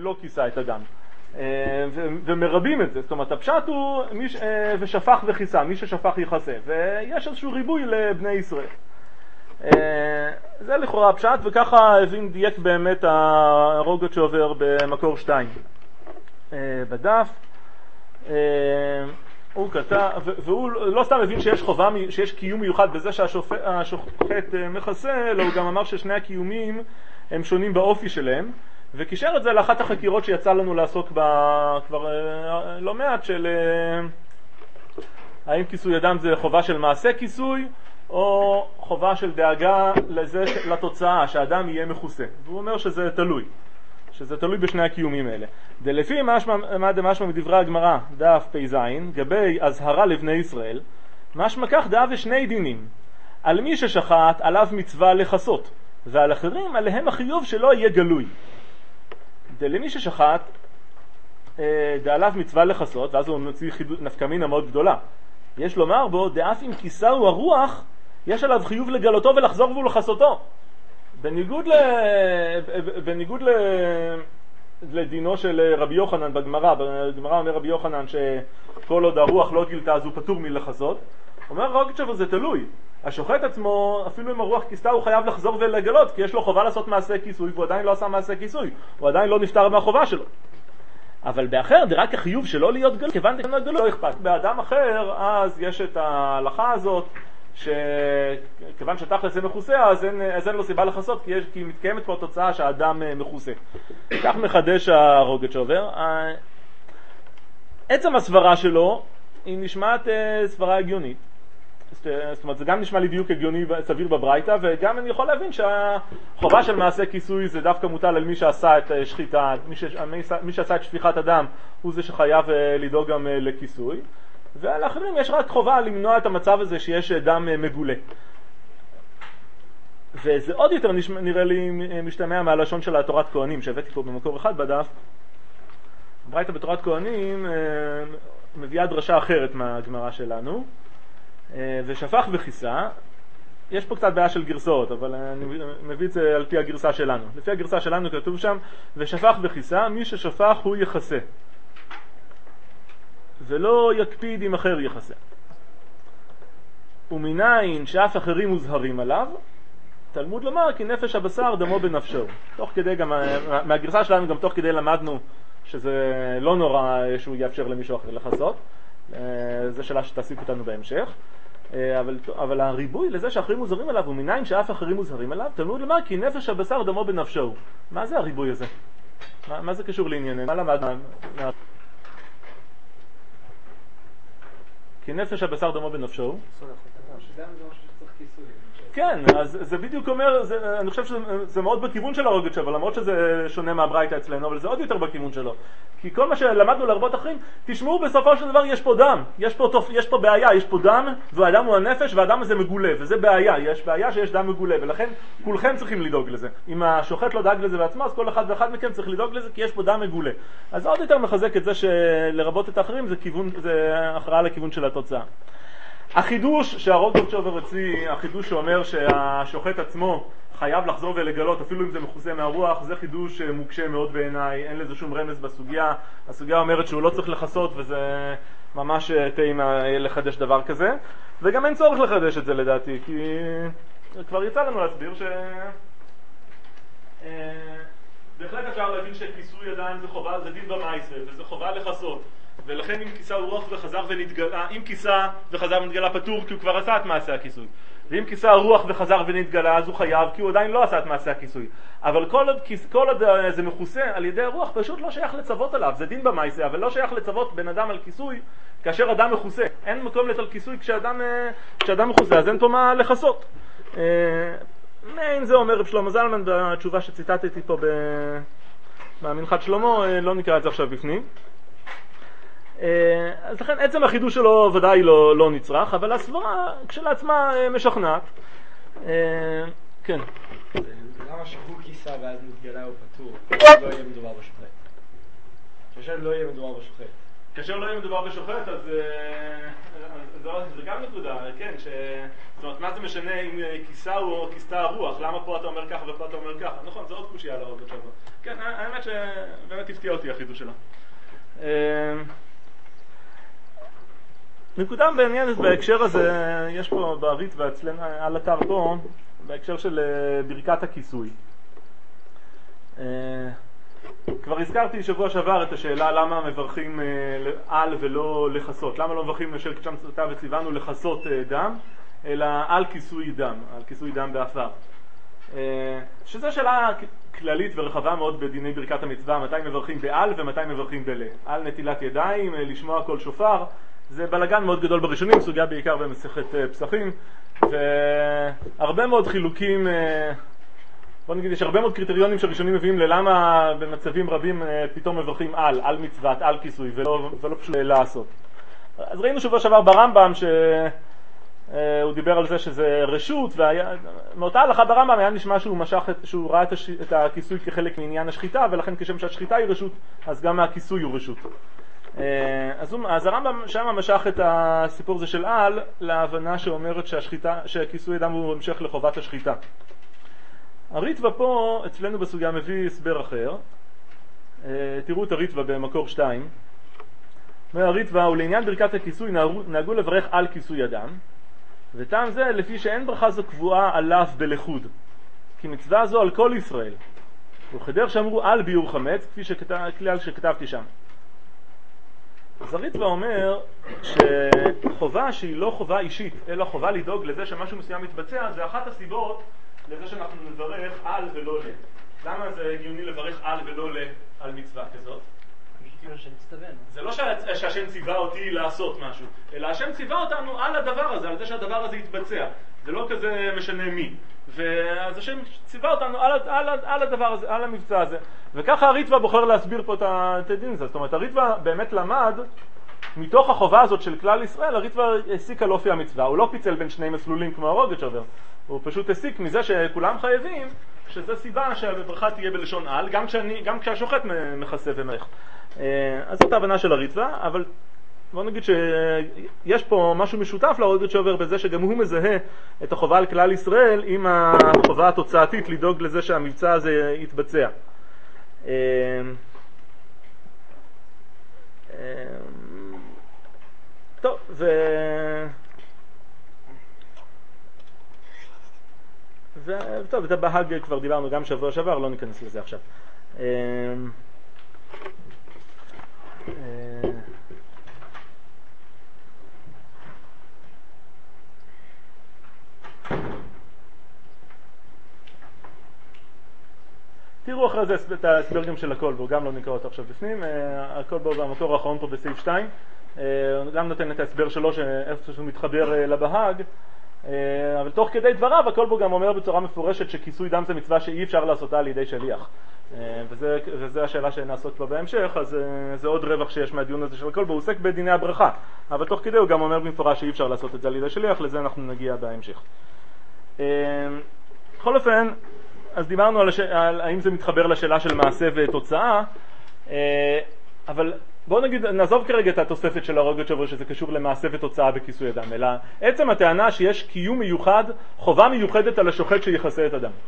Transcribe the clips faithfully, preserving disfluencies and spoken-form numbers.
לא כיסה את הדם. ומרבים את זה, זאת אומרת הפשט הוא ושפך וכיסה, מי ששפך יכסה, ויש איזשהו ריבוי לבני ישראל. זה לכאורה הפשט, וככה הבין דייק באמת הרוגות שעובר במקור שתיים בדף. הוא כתב, והוא לא סתם מבין שיש חובה, שיש קיום מיוחד בזה שהשוחט מכסה, אלא הוא גם אמר ששני הקיומים הם שונים באופי שלהם, וקישר את זה לאחת החקירות שיצא לנו לעסוק בה כבר לא מעט, של האם כיסוי אדם זה חובה של מעשה כיסוי או חובה של דאגה לזה, לתוצאה שהאדם יהיה מכוסה. והוא אומר שזה תלוי, שזה תלוי בשני הקיומים האלה. דלפי מה דמשמע מדברי הגמרא דף פ"ז גבי הזהרה לבני ישראל, משמע כך דעה ושני דינים: על מי ששחט עליו מצווה לחסות, ועל אחרים עליהם החיוב שלא יהיה גלוי. למי ששחט דעליו מצווה לחסות, ואז הוא מוציא נפקא מינה מאוד גדולה, יש לומר בו דאף אם כיסהו הרוח יש עליו חיוב לגלותו ולחזור ולחסותו, בניגוד ל... בניגוד ל... לדינו של רבי יוחנן בגמרא. בגמרא אומר רבי יוחנן שכל עוד הרוח לא גילתה אז הוא פטור מלחסות. אומר רוגת שבו זה תלוי, השוחט עצמו אפילו אם הרוח כיסתה הוא חייב לחזור ולגלות, כי יש לו חובה לעשות מעשה כיסוי והוא עדיין לא עשה מעשה כיסוי, הוא עדיין לא נפטר מהחובה שלו. אבל באחר זה רק החיוב שלא להיות גלוי, כיוון דקנה גלוי לא אכפת. באדם אחר אז יש את ההלכה הזאת שכיוון שתכלס זה מכוסה אז אין, אז אין לו סיבה לחסות, כי, יש, כי מתקיימת פה תוצאה שהאדם מכוסה. כך מחדש הרוגת שעובר. עצם הסברה שלו היא נשמעת סברה הגיונית, זאת אומרת זה גם נשמע לי דיוק הגיוני סביר בברייתא, וגם אני יכול להבין שהחובה של מעשה כיסוי זה דווקא מוטל על מי שעשה את שחיטה, מי, ש... מי שעשה את שפיכת הדם הוא זה שחייב לדאוג גם לכיסוי, ועל האחרים יש רק חובה למנוע את המצב הזה שיש דם מגולה. וזה עוד יותר נראה לי משתמע מהלשון של התורת כהנים שהבאתי פה במקור אחד בדף. ברייתא בתורת כהנים מביאה דרשה אחרת מהגמרא שלנו, ושפך וכיסה. יש פה קצת בעיה של גרסאות, אבל אני מביא את זה על פי הגרסה שלנו. לפי הגרסה שלנו כתוב שם ושפך וכיסה, מי ששפך הוא יחסה ולא יקפיד אם אחר יחסה. ומניין שאף אחרים מוזהרים עליו, תלמוד לומר כי נפש הבשר דמו בנפשו. תוך כדי גם מהגרסה שלנו גם תוך כדי למדנו שזה לא נורא שהוא יאפשר למישהו אחר לחסות. זה שאלה שתעסיק אותנו בהמשך. אבל, אבל הריבוי לזה שאחרים מוזהרים עליו ומניין שאף אחרים מוזהרים עליו, תלמוד לומר כי נפש הבשר דמו בנפשו. מה זה הריבוי הזה? מה, מה זה קשור לענייננו? מה למדנו? כי נפש הבשר דמו בנפשו. כן, אז זה בדיוק אומר, זה, אני חושב שזה מאוד בכיוון של הרוגת שבו, למרות שזה שונה מהברייתא אצלנו, אבל זה עוד יותר בכיוון שלו. כי כל מה שלמדנו לרבות אחרים, תשמעו בסופו של דבר יש פה דם, יש פה, יש פה בעיה, יש פה דם, והאדם הוא הנפש והאדם הזה מגולה, וזה בעיה, יש בעיה שיש דם מגולה, ולכן כולכם צריכים לדאוג לזה. אם השוחט לא דאג לזה בעצמו, אז כל אחד ואחד מכם צריך לדאוג לזה, כי יש פה דם מגולה. אז עוד יותר מחזק את זה שלרבות את האחרים, זה כיוון, זה הכרעה לכיוון של התוצאה. החידוש שהרוגות שעובר אצלי, החידוש שאומר שהשוחט עצמו חייב לחזור ולגלות אפילו אם זה מכוסה מהרוח, זה חידוש מוקשה מאוד בעיניי, אין לזה שום רמז בסוגיה. הסוגיה אומרת שהוא לא צריך לחסות, וזה ממש טעימה לחדש דבר כזה, וגם אין צורך לחדש את זה לדעתי, כי כבר יצא לנו להסביר ש... בהחלט אפשר להבין שכיסוי ידיים זה חובה, זה דין במעשה, וזה חובה לחסות, ולכן אם כיסה רוח וחזר ונתגלה, אם כיסה וחזר ונתגלה פטור כי הוא כבר עשה את מעשה הכיסוי, ואם כיסה רוח וחזר ונתגלה אז הוא חייב כי הוא עדיין לא עשה את מעשה הכיסוי. אבל כל עוד, כל עוד זה מכוסה על ידי הרוח פשוט לא שייך לצוות עליו, זה דין במעשה, אבל לא שייך לצוות בן אדם על כיסוי כאשר אדם מכוסה. אין מקום לצל כיסוי כשאדם, כשאדם מכוסה, אז אין פה מה לחסות. מעין זה אומר רב שלמה זלמן בתשובה שציטטתי פה במנחת שלמה, לא נקרא את זה עכשיו בפנים. אז לכן עצם החידוש שלו ודאי לא, לא נצרך, אבל הסברה כשלעצמה משכנעת. כן. למה שהוא כיסה ואז מתגלה הוא פטור? לא יהיה מדובר בשוחט. כאשר לא יהיה מדובר בשוחט. כאשר לא יהיה מדובר בשוחט, אז זה גם נקודה, כן, זאת אומרת, מה זה משנה אם כיסה או כיסתה הרוח? למה פה אתה אומר ככה ופה אתה אומר ככה? נכון, זה עוד קושיה על הרוגות שלו. כן, האמת האמת שבאמת הפתיע אותי החידוש שלה. נקודה בעניינת בהקשר הזה, יש פה בערית ואצלנו על אתר פה, בהקשר של ברכת הכיסוי. כבר הזכרתי שבוע שעבר את השאלה למה מברכים על ולא לחסות. למה לא מברכים לשל קדשם צאתה וציוונו לחסות דם, אלא על כיסוי דם, על כיסוי דם באפר. שזו שאלה כללית ורחבה מאוד בדיני ברכת המצווה, מתי מברכים בעל ומתי מברכים בלה. על נטילת ידיים, לשמוע כל שופר, זה בלגן מאוד גדול בראשונים, סוגיה בעיקר במסכת פסחים, והרבה מאוד חילוקים, בוא נגיד, יש הרבה מאוד קריטריונים שהראשונים מביאים ללמה במצבים רבים פתאום מברכים על, על מצוות, על כיסוי, ולא, ולא פשוט לעשות. אז ראינו שבוע שעבר ברמב"ם שהוא דיבר על זה שזה רשות, ומאותה הלכה ברמב"ם היה נשמע שהוא משך, שהוא ראה את, הש... את הכיסוי כחלק מעניין השחיטה, ולכן כשם שהשחיטה היא רשות, אז גם הכיסוי הוא רשות. אז, אז הרמב"ם שם משך את הסיפור הזה של על להבנה שאומרת שהשחיטה, שהכיסוי אדם הוא המשך לחובת השחיטה. הריטב"א פה אצלנו בסוגיה מביא הסבר אחר. תראו את הריטב"א במקור שתיים. הריטב"א הוא לעניין ברכת הכיסוי נהגו לברך על כיסוי אדם, וטעם זה לפי שאין ברכה זו קבועה עליו בלחוד, כי מצווה זו על כל ישראל, וכדרך שאמרו על ביור חמץ, כפי שכלל שכתבתי שם. אז הריטב"א אומר שחובה שהיא לא חובה אישית, אלא חובה לדאוג לזה שמשהו מסוים מתבצע, זה אחת הסיבות לזה שאנחנו נברך על ולא ל. למה זה הגיוני לברך על ולא ל על מצווה כזאת? זה לא שהשם ציווה אותי לעשות משהו, אלא השם ציווה אותנו על הדבר הזה, על זה שהדבר הזה יתבצע. זה לא כזה משנה מי. ואז השם ציווה אותנו על, על, על הדבר הזה, על המבצע הזה. וככה הריטב"א בוחר להסביר פה את הדין הזה. זאת אומרת, הריטב"א באמת למד, מתוך החובה הזאת של כלל ישראל, הריטב"א הסיק על אופי המצווה. הוא לא פיצל בין שני מסלולים כמו הרוגצ'ובר. הוא פשוט הסיק מזה שכולם חייבים, שזו סיבה שהברכה תהיה בלשון על, גם, כשאני, גם כשהשוחט מכסה ומלך. אז זאת ההבנה של הריטב"א, אבל בוא נגיד שיש פה משהו משותף לרוגצ'ובר בזה שגם הוא מזהה את החובה על כלל ישראל עם החובה התוצאתית לדאוג לזה שהמבצע הזה יתבצע. טוב, ו... וטוב, את הבהג כבר דיברנו גם שבוע שעבר, לא ניכנס לזה עכשיו. תראו אחרי זה את ההסבר גם של הקולבור, גם לא נקרא אותו עכשיו בפנים. הקולבור זה המקור האחרון פה בסעיף שתיים, גם נותן את ההסבר שלו שאיפה שהוא מתחבר לבהג, אבל תוך כדי דבריו הקולבור גם אומר בצורה מפורשת שכיסוי דם זה מצווה שאי אפשר לעשותה על ידי שליח, וזה, וזה השאלה שנעסוק בה בהמשך. אז זה עוד רווח שיש מהדיון הזה של הקולבור. הוא עוסק בדיני הברכה, אבל תוך כדי הוא גם אומר במפורש שאי אפשר לעשות את זה על ידי שליח, לזה אנחנו נגיע בהמשך. בכל אופן, אז דיברנו על, הש... על האם זה מתחבר לשאלה של מעשה ותוצאה, אבל בואו נגיד, נעזוב כרגע את התוספת של הרוגצ'ובר שזה קשור למעשה ותוצאה בכיסוי אדם, אלא עצם הטענה שיש קיום מיוחד, חובה מיוחדת על השוחט שיחסה את אדם.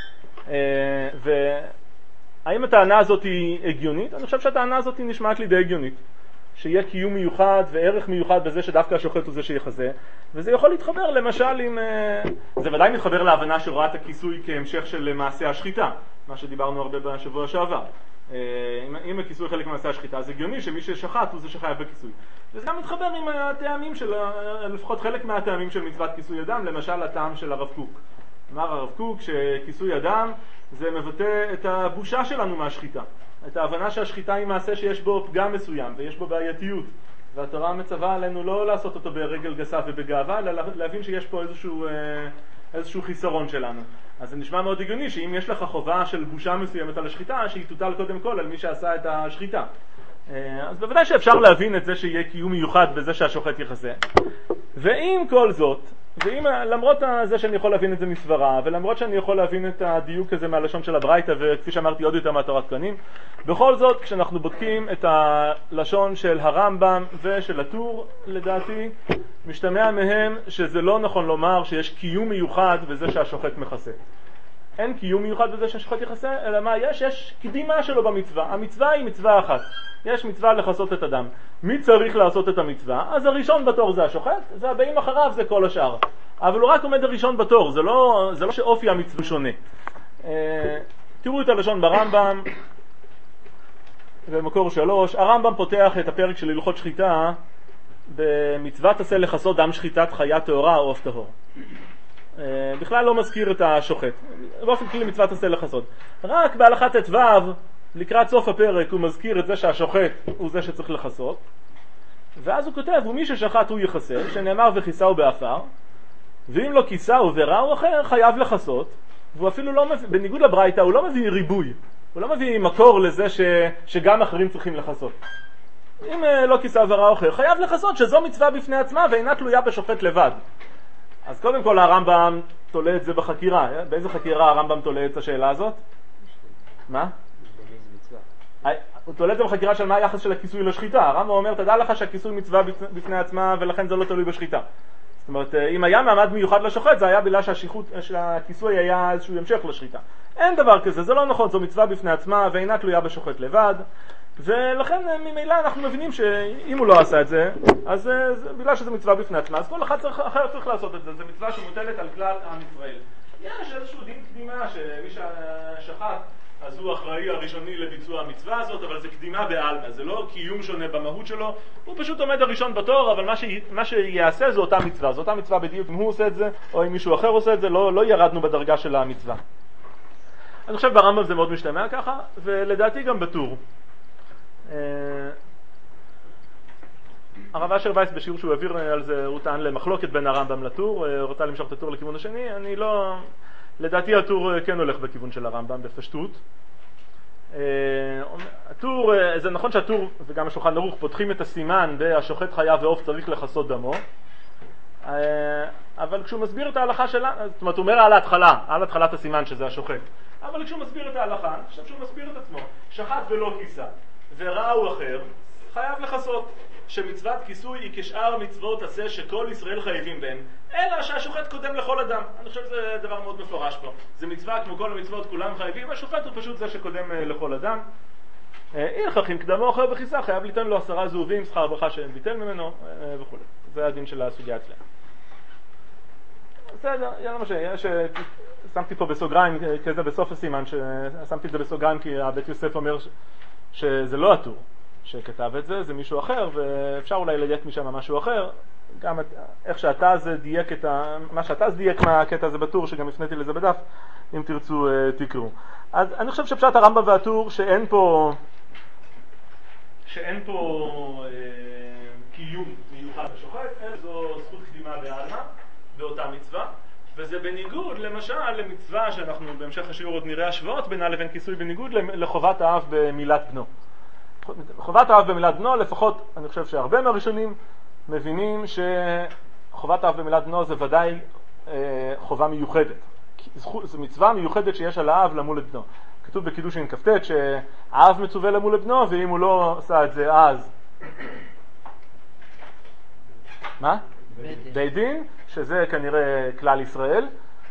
והאם הטענה הזאת היא הגיונית? אני חושב שהטענה הזאת היא נשמעת לי די הגיונית. שיהיה קיום מיוחד וערך מיוחד בזה שדווקא השוחט הוא זה שיחסה, וזה יכול להתחבר למשל עם... זה ודאי מתחבר להבנה שרואה את הכיסוי כהמשך של מעשה השחיטה, מה שדיברנו הרבה בשבוע שעבר. אם הכיסוי חלק ממעשה השחיטה, זה הגיוני שמי ששחט הוא זה שחייב בכיסוי. וזה גם מתחבר עם הטעמים של, לפחות חלק מהטעמים של מצוות כיסוי אדם, למשל הטעם של הרב קוק. אמר הרב קוק שכיסוי אדם זה מבטא את הבושה שלנו מהשחיטה. את ההבנה שהשחיטה היא מעשה שיש בו פגם מסוים ויש בו בעייתיות, והתורה מצווה עלינו לא לעשות אותו ברגל גסה ובגאווה, אלא להבין שיש פה איזשהו, איזשהו חיסרון שלנו. אז זה נשמע מאוד הגיוני שאם יש לך חובה של בושה מסוימת על השחיטה, שהיא תוטל קודם כל על מי שעשה את השחיטה. אז בוודאי שאפשר להבין את זה שיהיה קיום מיוחד בזה שהשוחט יחסה. ועם כל זאת, ואם, למרות זה שאני יכול להבין את זה מסברה, ולמרות שאני יכול להבין את הדיוק הזה מהלשון של הברייתא, וכפי שאמרתי עוד יותר מהתורת כהנים, בכל זאת, כשאנחנו בודקים את הלשון של הרמב"ם ושל הטור, לדעתי, משתמע מהם שזה לא נכון לומר שיש קיום מיוחד בזה שהשוחט מכסה. אין קיום מיוחד בזה שהשוחט יכסה, אלא מה יש? יש קדימה שלו במצווה. המצווה היא מצווה אחת. יש מצווה לכסות את הדם. מי צריך לעשות את המצווה? אז הראשון בתור זה השוחט, זה הבאים אחריו, זה כל השאר. אבל הוא רק עומד הראשון בתור, זה לא, זה לא שאופי המצווה שונה. אה, תראו את הלשון ברמב"ם, במקור שלוש. הרמב"ם פותח את הפרק של הלכות שחיטה במצוות עשה לכסות דם שחיטת חיה טהורה או עוף טהור. בכלל לא מזכיר את השוחט, באופן כללי מצוות עשה לכסות. רק בהלכת ט"ו, לקראת סוף הפרק, הוא מזכיר את זה שהשוחט הוא זה שצריך לכסות, ואז הוא כותב, ומי ששחט הוא יכסה, שנאמר וכיסהו באפר, ואם לא כיסהו וראו אחר, חייב לכסות, והוא אפילו לא מביא, בניגוד לברייתא, הוא לא מביא ריבוי, הוא לא מביא מקור לזה ש, שגם אחרים צריכים לכסות. אם לא כיסהו וראו אחר, חייב לכסות, שזו מצווה בפני עצמה ואינה תלויה בשופט לבד. אז קודם כל הרמב"ם תולה את זה בחקירה. באיזה חקירה הרמב"ם תולה את השאלה הזאת? מה? הוא תולה את זה בחקירה של מה היחס של הכיסוי לשחיטה. הרמב"ם אומר, תדע לך שהכיסוי מצווה בפני עצמה ולכן זה לא תלוי בשחיטה. זאת אומרת, אם היה מעמד מיוחד לשוחט, זה היה בגלל שהכיסוי היה איזשהו המשך לשחיטה. אין דבר כזה, זה לא נכון, זו מצווה בפני עצמה ואינה תלויה בשוחט לבד. ולכן ממילא אנחנו מבינים שאם הוא לא עשה את זה, אז זה, בגלל שזה מצווה בפני עצמה, אז כל אחד צריך, אחר צריך לעשות את זה. זה מצווה שמוטלת על כלל עם ישראל. יש איזשהו דין קדימה שמי ששחט אז הוא אחראי הראשוני לביצוע המצווה הזאת, אבל זה קדימה בעלמא, זה לא קיום שונה במהות שלו, הוא פשוט עומד הראשון בתור, אבל מה, ש... מה שיעשה זה אותה מצווה, זו אותה מצווה בדיוק אם הוא עושה את זה או אם מישהו אחר עושה את זה, לא, לא ירדנו בדרגה של המצווה. אני חושב ברמב"ם זה מאוד משתמע ככה, ולדעתי גם בטור. הרב אשר וייס בשיעור שהוא העביר על זה, הוא טען למחלוקת בין הרמב"ם לטור, רוצה למשוך את הטור לכיוון השני, אני לא... לדעתי הטור כן הולך בכיוון של הרמב"ם בפשטות. הטור, זה נכון שהטור וגם השולחן ערוך פותחים את הסימן בהשוחט חיה ועוף צריך לכסות דמו, אבל כשהוא מסביר את ההלכה שלה, זאת אומרת הוא אומר על ההתחלה, על התחלת הסימן שזה השוחט, אבל כשהוא מסביר את ההלכה, אני חושב שהוא מסביר את עצמו, שחט ולא כיסה וראו אחר, חייב לכסות, שמצוות כיסוי היא כשאר מצוות עשה שכל ישראל חייבים בהם, אלא שהשוחט קודם לכל אדם. אני חושב שזה דבר מאוד מפורש פה. זה מצווה כמו כל המצוות, כולם חייבים, השוחט הוא פשוט זה שקודם לכל אדם. הלכך אם קדמו אחר בכיסה, חייב ליתן לו עשרה זהובים, שכר ברכה שאין ביטל ממנו וכו'. זה הדין של הסוגיה אצלנו. בסדר, יאללה מה שיש, שמתי פה בסוגריים, כזה בסוף הסימן, שמתי את זה בסוגריים כי הבית יוסף אומר שזה לא הטור שכתב את זה, זה מישהו אחר, ואפשר אולי לדייק משם משהו אחר, גם את, איך שאתה זה דייק את ה... מה שאתה זה דייק מהקטע הזה בטור, שגם הפניתי לזה בדף, אם תרצו תקראו. אז אני חושב שפשט הרמב"ם והטור שאין פה שאין פה אה, קיום מיוחד לשוחט, אלא זו זכות קדימה בעלמא באותה מצווה, וזה בניגוד למשל למצווה שאנחנו בהמשך השיעור עוד נראה השוואות בינה לבין כיסוי, בניגוד לחובת האב במילת בנו. חובת האב במילת בנו, לפחות אני חושב שהרבה מהראשונים מבינים שחובת האב במילת בנו זה ודאי אה, חובה מיוחדת. זו מצווה מיוחדת שיש על האב למול את בנו. כתוב בקידושין כ"ט שהאב מצווה למול את בנו, ואם הוא לא עשה את זה אז מה? בית דין, שזה כנראה כלל ישראל,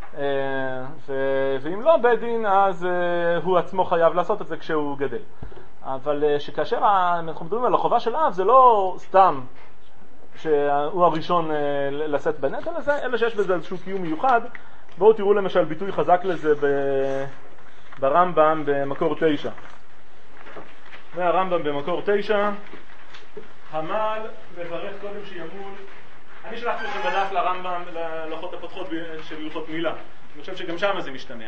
ואם לא בית דין אז הוא עצמו חייב לעשות את זה כשהוא גדל. אבל שכאשר אנחנו מדברים על החובה של אב, זה לא סתם שהוא הראשון לשאת בנטל הזה, אלא שיש בזה איזשהו קיום מיוחד. בואו תראו למשל ביטוי חזק לזה ברמב"ם במקור תשע. והרמב"ם במקור תשע, המל מברך קודם שימול. אני שלחתי לכם בדף לרמב"ם, להלכות הפותחות של הלכות מילה. אני חושב שגם שם זה משתמע.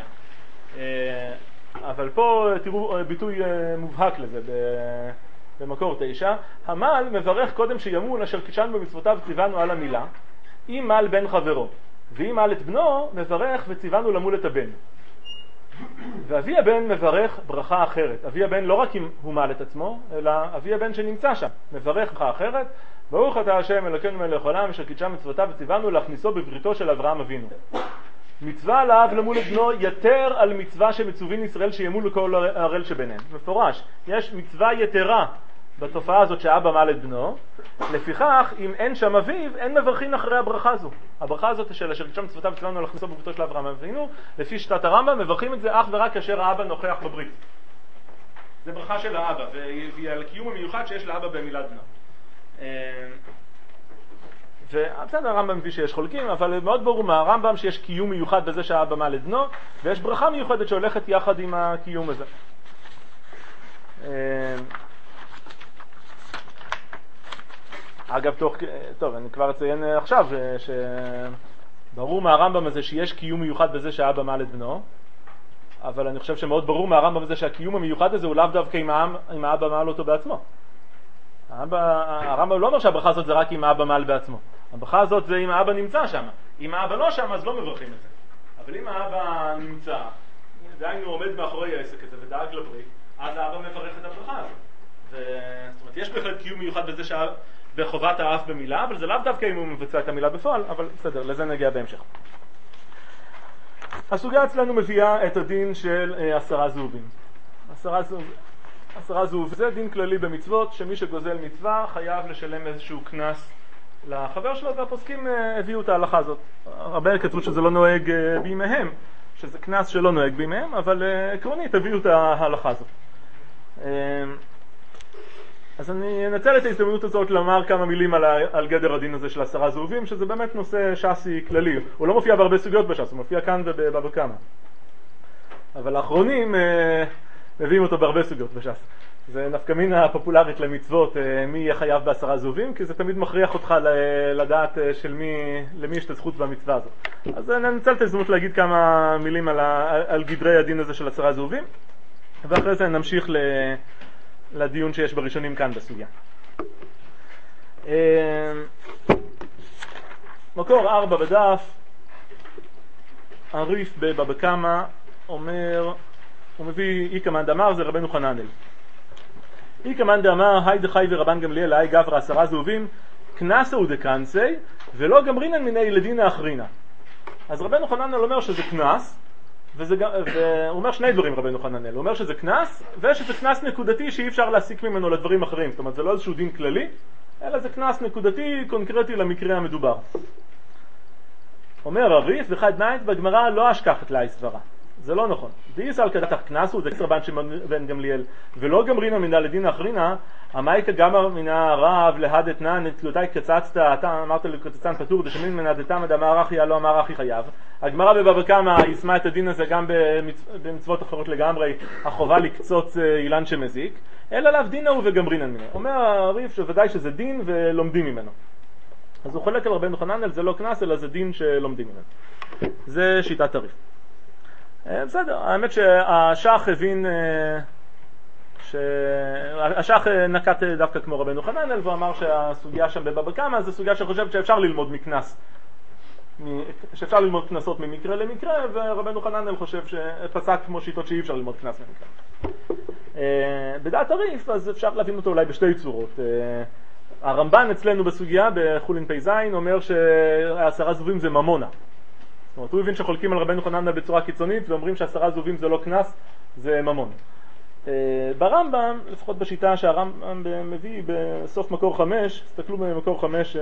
אבל פה תראו ביטוי מובהק לזה במקור תשע. המל מברך קודם שימול אשר קידשנו במצוותיו ציוונו על המילה, אם מל בן חברו. ואם מל את בנו, מברך וציוונו למול את הבן. ואבי הבן מברך ברכה אחרת. אבי הבן לא רק אם הוא מל את עצמו, אלא אבי הבן שנמצא שם. מברך ברכה אחרת. ברוך אתה השם אלוקינו מלך העולם אשר קידשה מצוותיו וציוונו להכניסו בבריתו של אברהם אבינו. מצווה על האב למול את בנו יתר על מצווה שמצווין ישראל שימול לכל הערל שביניהם. מפורש, יש מצווה יתרה בתופעה הזאת שאבא מל את בנו, לפיכך אם אין שם אביו, אין מברכין אחרי הברכה הזו. הברכה הזאת של אשר שם צוותיו הצלנו להכניסו בביתו של אברהם אבינו, לפי שיטת הרמב"ם מברכים את זה אך ורק כאשר האבא נוכח בברית. זה ברכה של האבא, והיא על קיום המיוחד שיש לאבא במילת בנו. ובסדר, הרמב"ם מביא שיש חולקים, אבל מאוד ברור מהרמב"ם שיש קיום מיוחד בזה שהאבא מל את בנו, ויש ברכה מיוחדת שהולכת יחד עם הקיום הזה. אגב, תוך, טוב, אני כבר אציין עכשיו שברור מהרמב"ם הזה שיש קיום מיוחד בזה שהאבא מל את בנו, אבל אני חושב שמאוד ברור מהרמב"ם הזה שהקיום המיוחד הזה הוא לאו דווקא אם, אם האבא מל אותו בעצמו. האבא, הרמב"ם לא אומר שהברכה הזאת זה רק אם האבא מל בעצמו. הברכה הזאת זה אם האבא נמצא שם. אם האבא לא שם אז לא מברכים את זה. אבל אם האבא נמצא, דהיינו עומד מאחורי העסק הזה ודאג לברית, אז האבא מברך את הברכה הזאת. ו... זאת אומרת, יש בהחלט קיום מיוחד בזה שה... בחובת האף במילה, אבל זה לאו דווקא אם הוא מבצע את המילה בפועל, אבל בסדר, לזה נגיע בהמשך. הסוגיה אצלנו מביאה את הדין של אה, עשרה זהובים. עשרה זהובים. עשרה זהוב, זה דין כללי במצוות, שמי שגוזל מצווה חייב לשלם איזשהו כנס לחבר שלו, והפוסקים אה, הביאו את ההלכה הזאת. הרבה כתבו שזה לא נוהג אה, בימיהם, שזה כנס שלא נוהג בימיהם, אבל אה, עקרונית הביאו את ההלכה הזאת. אה, אז אני אנצל את ההזדמנות הזאת לומר כמה מילים על, על גדר הדין הזה של עשרה זהובים, שזה באמת נושא ש"סי כללי. הוא לא מופיע בהרבה סוגיות בש"ס, הוא מופיע כאן ובבבא קמא. אבל האחרונים אה, מביאים אותו בהרבה סוגיות בש"ס. זה נפקא מינה הפופולרית למצוות, אה, מי יהיה חייב בעשרה זהובים, כי זה תמיד מכריח אותך לדעת אה, של מי, למי יש את הזכות במצווה הזאת. אז אני אנצל את ההזדמנות להגיד כמה מילים על, ה, על גדרי הדין הזה של עשרה זהובים, ואחרי זה נמשיך ל... לדיון שיש בראשונים כאן בסוגיה. מקור ארבע בדף, הריף בבבא קמא אומר, הוא מביא איקא מאן דאמר, זה רבנו חננאל. איקא מאן דאמר, היי דחי ורבן גמליאל, היי גברא עשרה זהובים, קנסה ודקנסי, ולא גמרינן מן הילדין האחרינה. אז רבנו חננאל אומר שזה קנס, וזה, והוא אומר שני דברים רבנו חננאל, הוא אומר שזה כנס, ושזה כנס נקודתי שאי אפשר להסיק ממנו לדברים אחרים, זאת אומרת זה לא איזשהו דין כללי, אלא זה כנס נקודתי קונקרטי למקרה המדובר. אומר הריף וחד נייט בגמרא לא אשכחת לה סברה, זה לא נכון. דאיסא כדתך כנסו דקסר בן בן גמליאל, ולא גמרינה מן הילדין האחרינה, המאיקה גמר מן הרב להדתנא נתלותיי קצצת, אתה אמרת לקצצן פטור דשמין מן הדתמא דאמר אחי לא אמר אחי חייב. הגמרא בבבא קמא יישמה את הדין הזה גם במצוות אחרות לגמרי, החובה לקצוץ אילן שמזיק, אלא לאו דינא הוא וגמרינן ממנו. אומר הריף שוודאי שזה דין ולומדים ממנו. אז הוא חולק על רבנו חננאל, זה לא קנס אלא זה דין שלומדים ממנו. זה שיטת הריף. בסדר, האמת שהשח הבין, שהשח נקט דווקא כמו רבנו חננאל, והוא אמר שהסוגיה שם בבבא קמא זה סוגיה שחושבת שאפשר ללמוד מכנס, שאפשר ללמוד כנסות ממקרה למקרה, ורבנו חננאל חושב שפסק כמו שיטות שאי אפשר ללמוד כנס ממקרה. בדעת הריף אז אפשר להבין אותו אולי בשתי צורות. הרמב"ן אצלנו בסוגיה בחולין פ"ז אומר שעשרה זהובים זה ממונה. זאת אומרת, הוא הבין שחולקים על רבנו חננאל בצורה קיצונית ואומרים שעשרה זהובים זה לא כנס, זה ממון. ברמב"ם, לפחות בשיטה שהרמב"ם מביא בסוף מקור חמש, תסתכלו במקור חמש,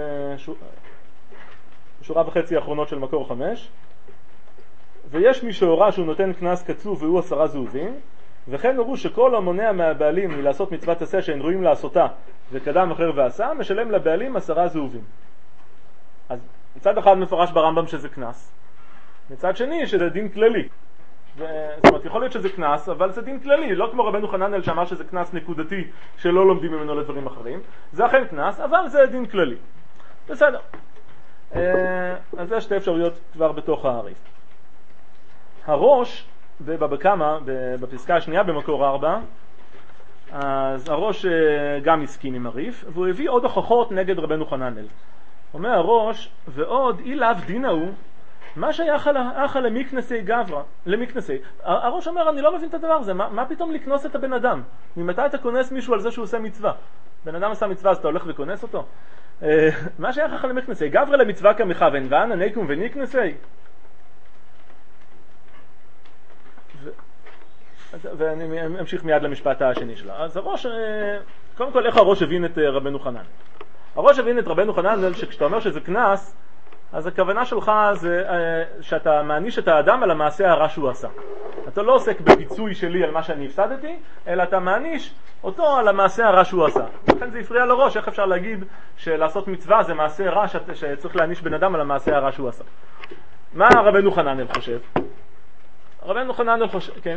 שורה וחצי האחרונות של מקור חמש, ויש מי שהורה שהוא נותן כנס קצוב והוא עשרה זהובים, וכן הורו שכל המונע מהבעלים מלעשות מצוות עשה שהן רואים לעשותה וקדם אחר ועשה, משלם לבעלים עשרה זהובים. אז מצד אחד מפורש ברמב"ם שזה כנס, מצד שני שזה דין כללי. ו... זאת אומרת, יכול להיות שזה כנס, אבל זה דין כללי, לא כמו רבנו חננאל שאמר שזה כנס נקודתי שלא לומדים ממנו לדברים אחרים. זה אכן כנס, אבל זה דין כללי. בסדר. אז זה שתי אפשרויות כבר בתוך הריף. הראש, בבבא קמא, בפסקה השנייה במקור ארבע, אז הראש גם הסכים עם הריף, והוא הביא עוד הוכחות נגד רבנו חננאל. אומר הראש, ועוד אילאו דינא הוא, מה שייך למקנסי גברא, למקנסי. הראש אומר, אני לא מבין את הדבר הזה, מה, מה פתאום לקנוס את הבן אדם? ממתי אתה כונס מישהו על זה שהוא עושה מצווה? בן אדם עשה מצווה, אז אתה הולך וכונס אותו? מה שייך למקנסי? גברא למצווה כמכוון, ואנא ניקום ונקנסי? ואני אמשיך מיד למשפט השני שלה. אז הראש קודם כל, איך הראש הבין את רבנו חנן? הראש הבין את רבנו חנן שכשאתה אומר שזה כנס, אז הכוונה שלך זה שאתה מעניש את האדם על המעשה הרע שהוא עשה. אתה לא עוסק בפיצוי שלי על מה שאני הפסדתי, אלא אתה מעניש אותו על המעשה הרע שהוא עשה. לכן זה יפריע לראש, איך אפשר להגיד שלעשות מצווה זה מעשה רע שצריך להעניש בן אדם על המעשה הרע שהוא עשה. מה רבנו חננאל חושב? רבנו חננאל חושב, כן?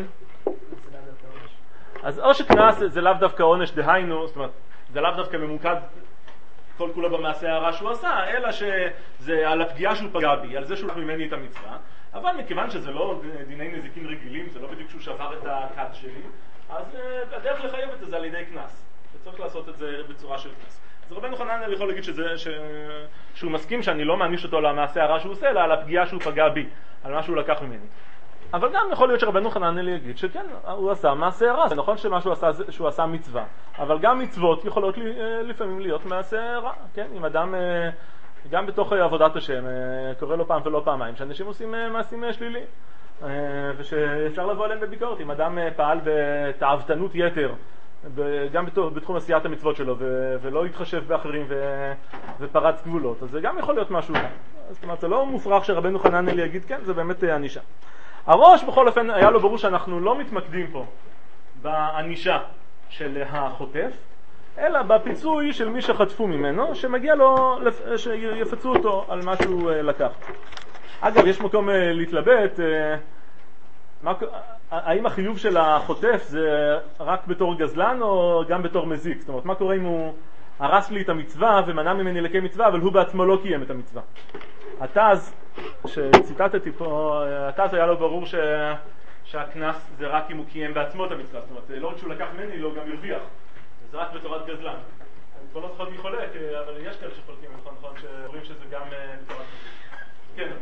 אז או שכנס זה לאו דווקא עונש דהיינו, זאת אומרת, זה לאו דווקא ממוקד כל כולה במעשה הרע שהוא עשה, אלא שזה על הפגיעה שהוא פגע בי, על זה שהוא לקח ממני את המצווה, אבל מכיוון שזה לא דיני נזיקין רגילים, זה לא בדיוק שהוא שבר את הכד שלי, אז הדרך לחייב את זה על ידי כנס, וצריך לעשות את זה בצורה של כנס. אז רבנו חננאל יכול להגיד שזה, ש... שהוא מסכים שאני לא מעניש אותו על המעשה הרע שהוא עושה, אלא על הפגיעה שהוא פגע בי, על מה שהוא לקח ממני. אבל גם יכול להיות שרבנו חננאל יגיד שכן, הוא עשה מעשה רע, זה נכון שמה שהוא עשה, שהוא עשה מצווה, אבל גם מצוות יכולות לפעמים להיות מעשה רע, כן? אם אדם, גם בתוך עבודת השם, קורא לו פעם ולא פעמיים, שאנשים עושים מעשים שלילי, ושאפשר לבוא עליהם בביקורת, אם אדם פעל בתאוותנות יתר, גם בתחום עשיית המצוות שלו, ולא יתחשב באחרים ופרץ גבולות, אז זה גם יכול להיות משהו. זאת אומרת, זה לא מופרך שרבנו חננאל יגיד כן, זה באמת ענישה. הראש בכל אופן היה לו ברור שאנחנו לא מתמקדים פה בענישה של החוטף, אלא בפיצוי של מי שחטפו ממנו, שמגיע לו, שיפצו אותו על מה שהוא לקח. אגב, יש מקום להתלבט, מה, האם החיוב של החוטף זה רק בתור גזלן או גם בתור מזיק? זאת אומרת, מה קורה אם הוא הרס לי את המצווה ומנע ממני לקיים מצווה, אבל הוא בעצמו לא קיים את המצווה? התז, שציטטתי פה, התז היה לו ברור ש... שהכנס זה רק אם הוא קיים בעצמו את המצווה. זאת אומרת, לא רק שהוא לקח ממני, לא גם הרוויח. זה רק בתורת גזלן. אני כבר לא זוכר מי חולק, אבל יש כאלה שחולקים, נכון, נכון, שאומרים שזה גם בתורת גזלן. כן.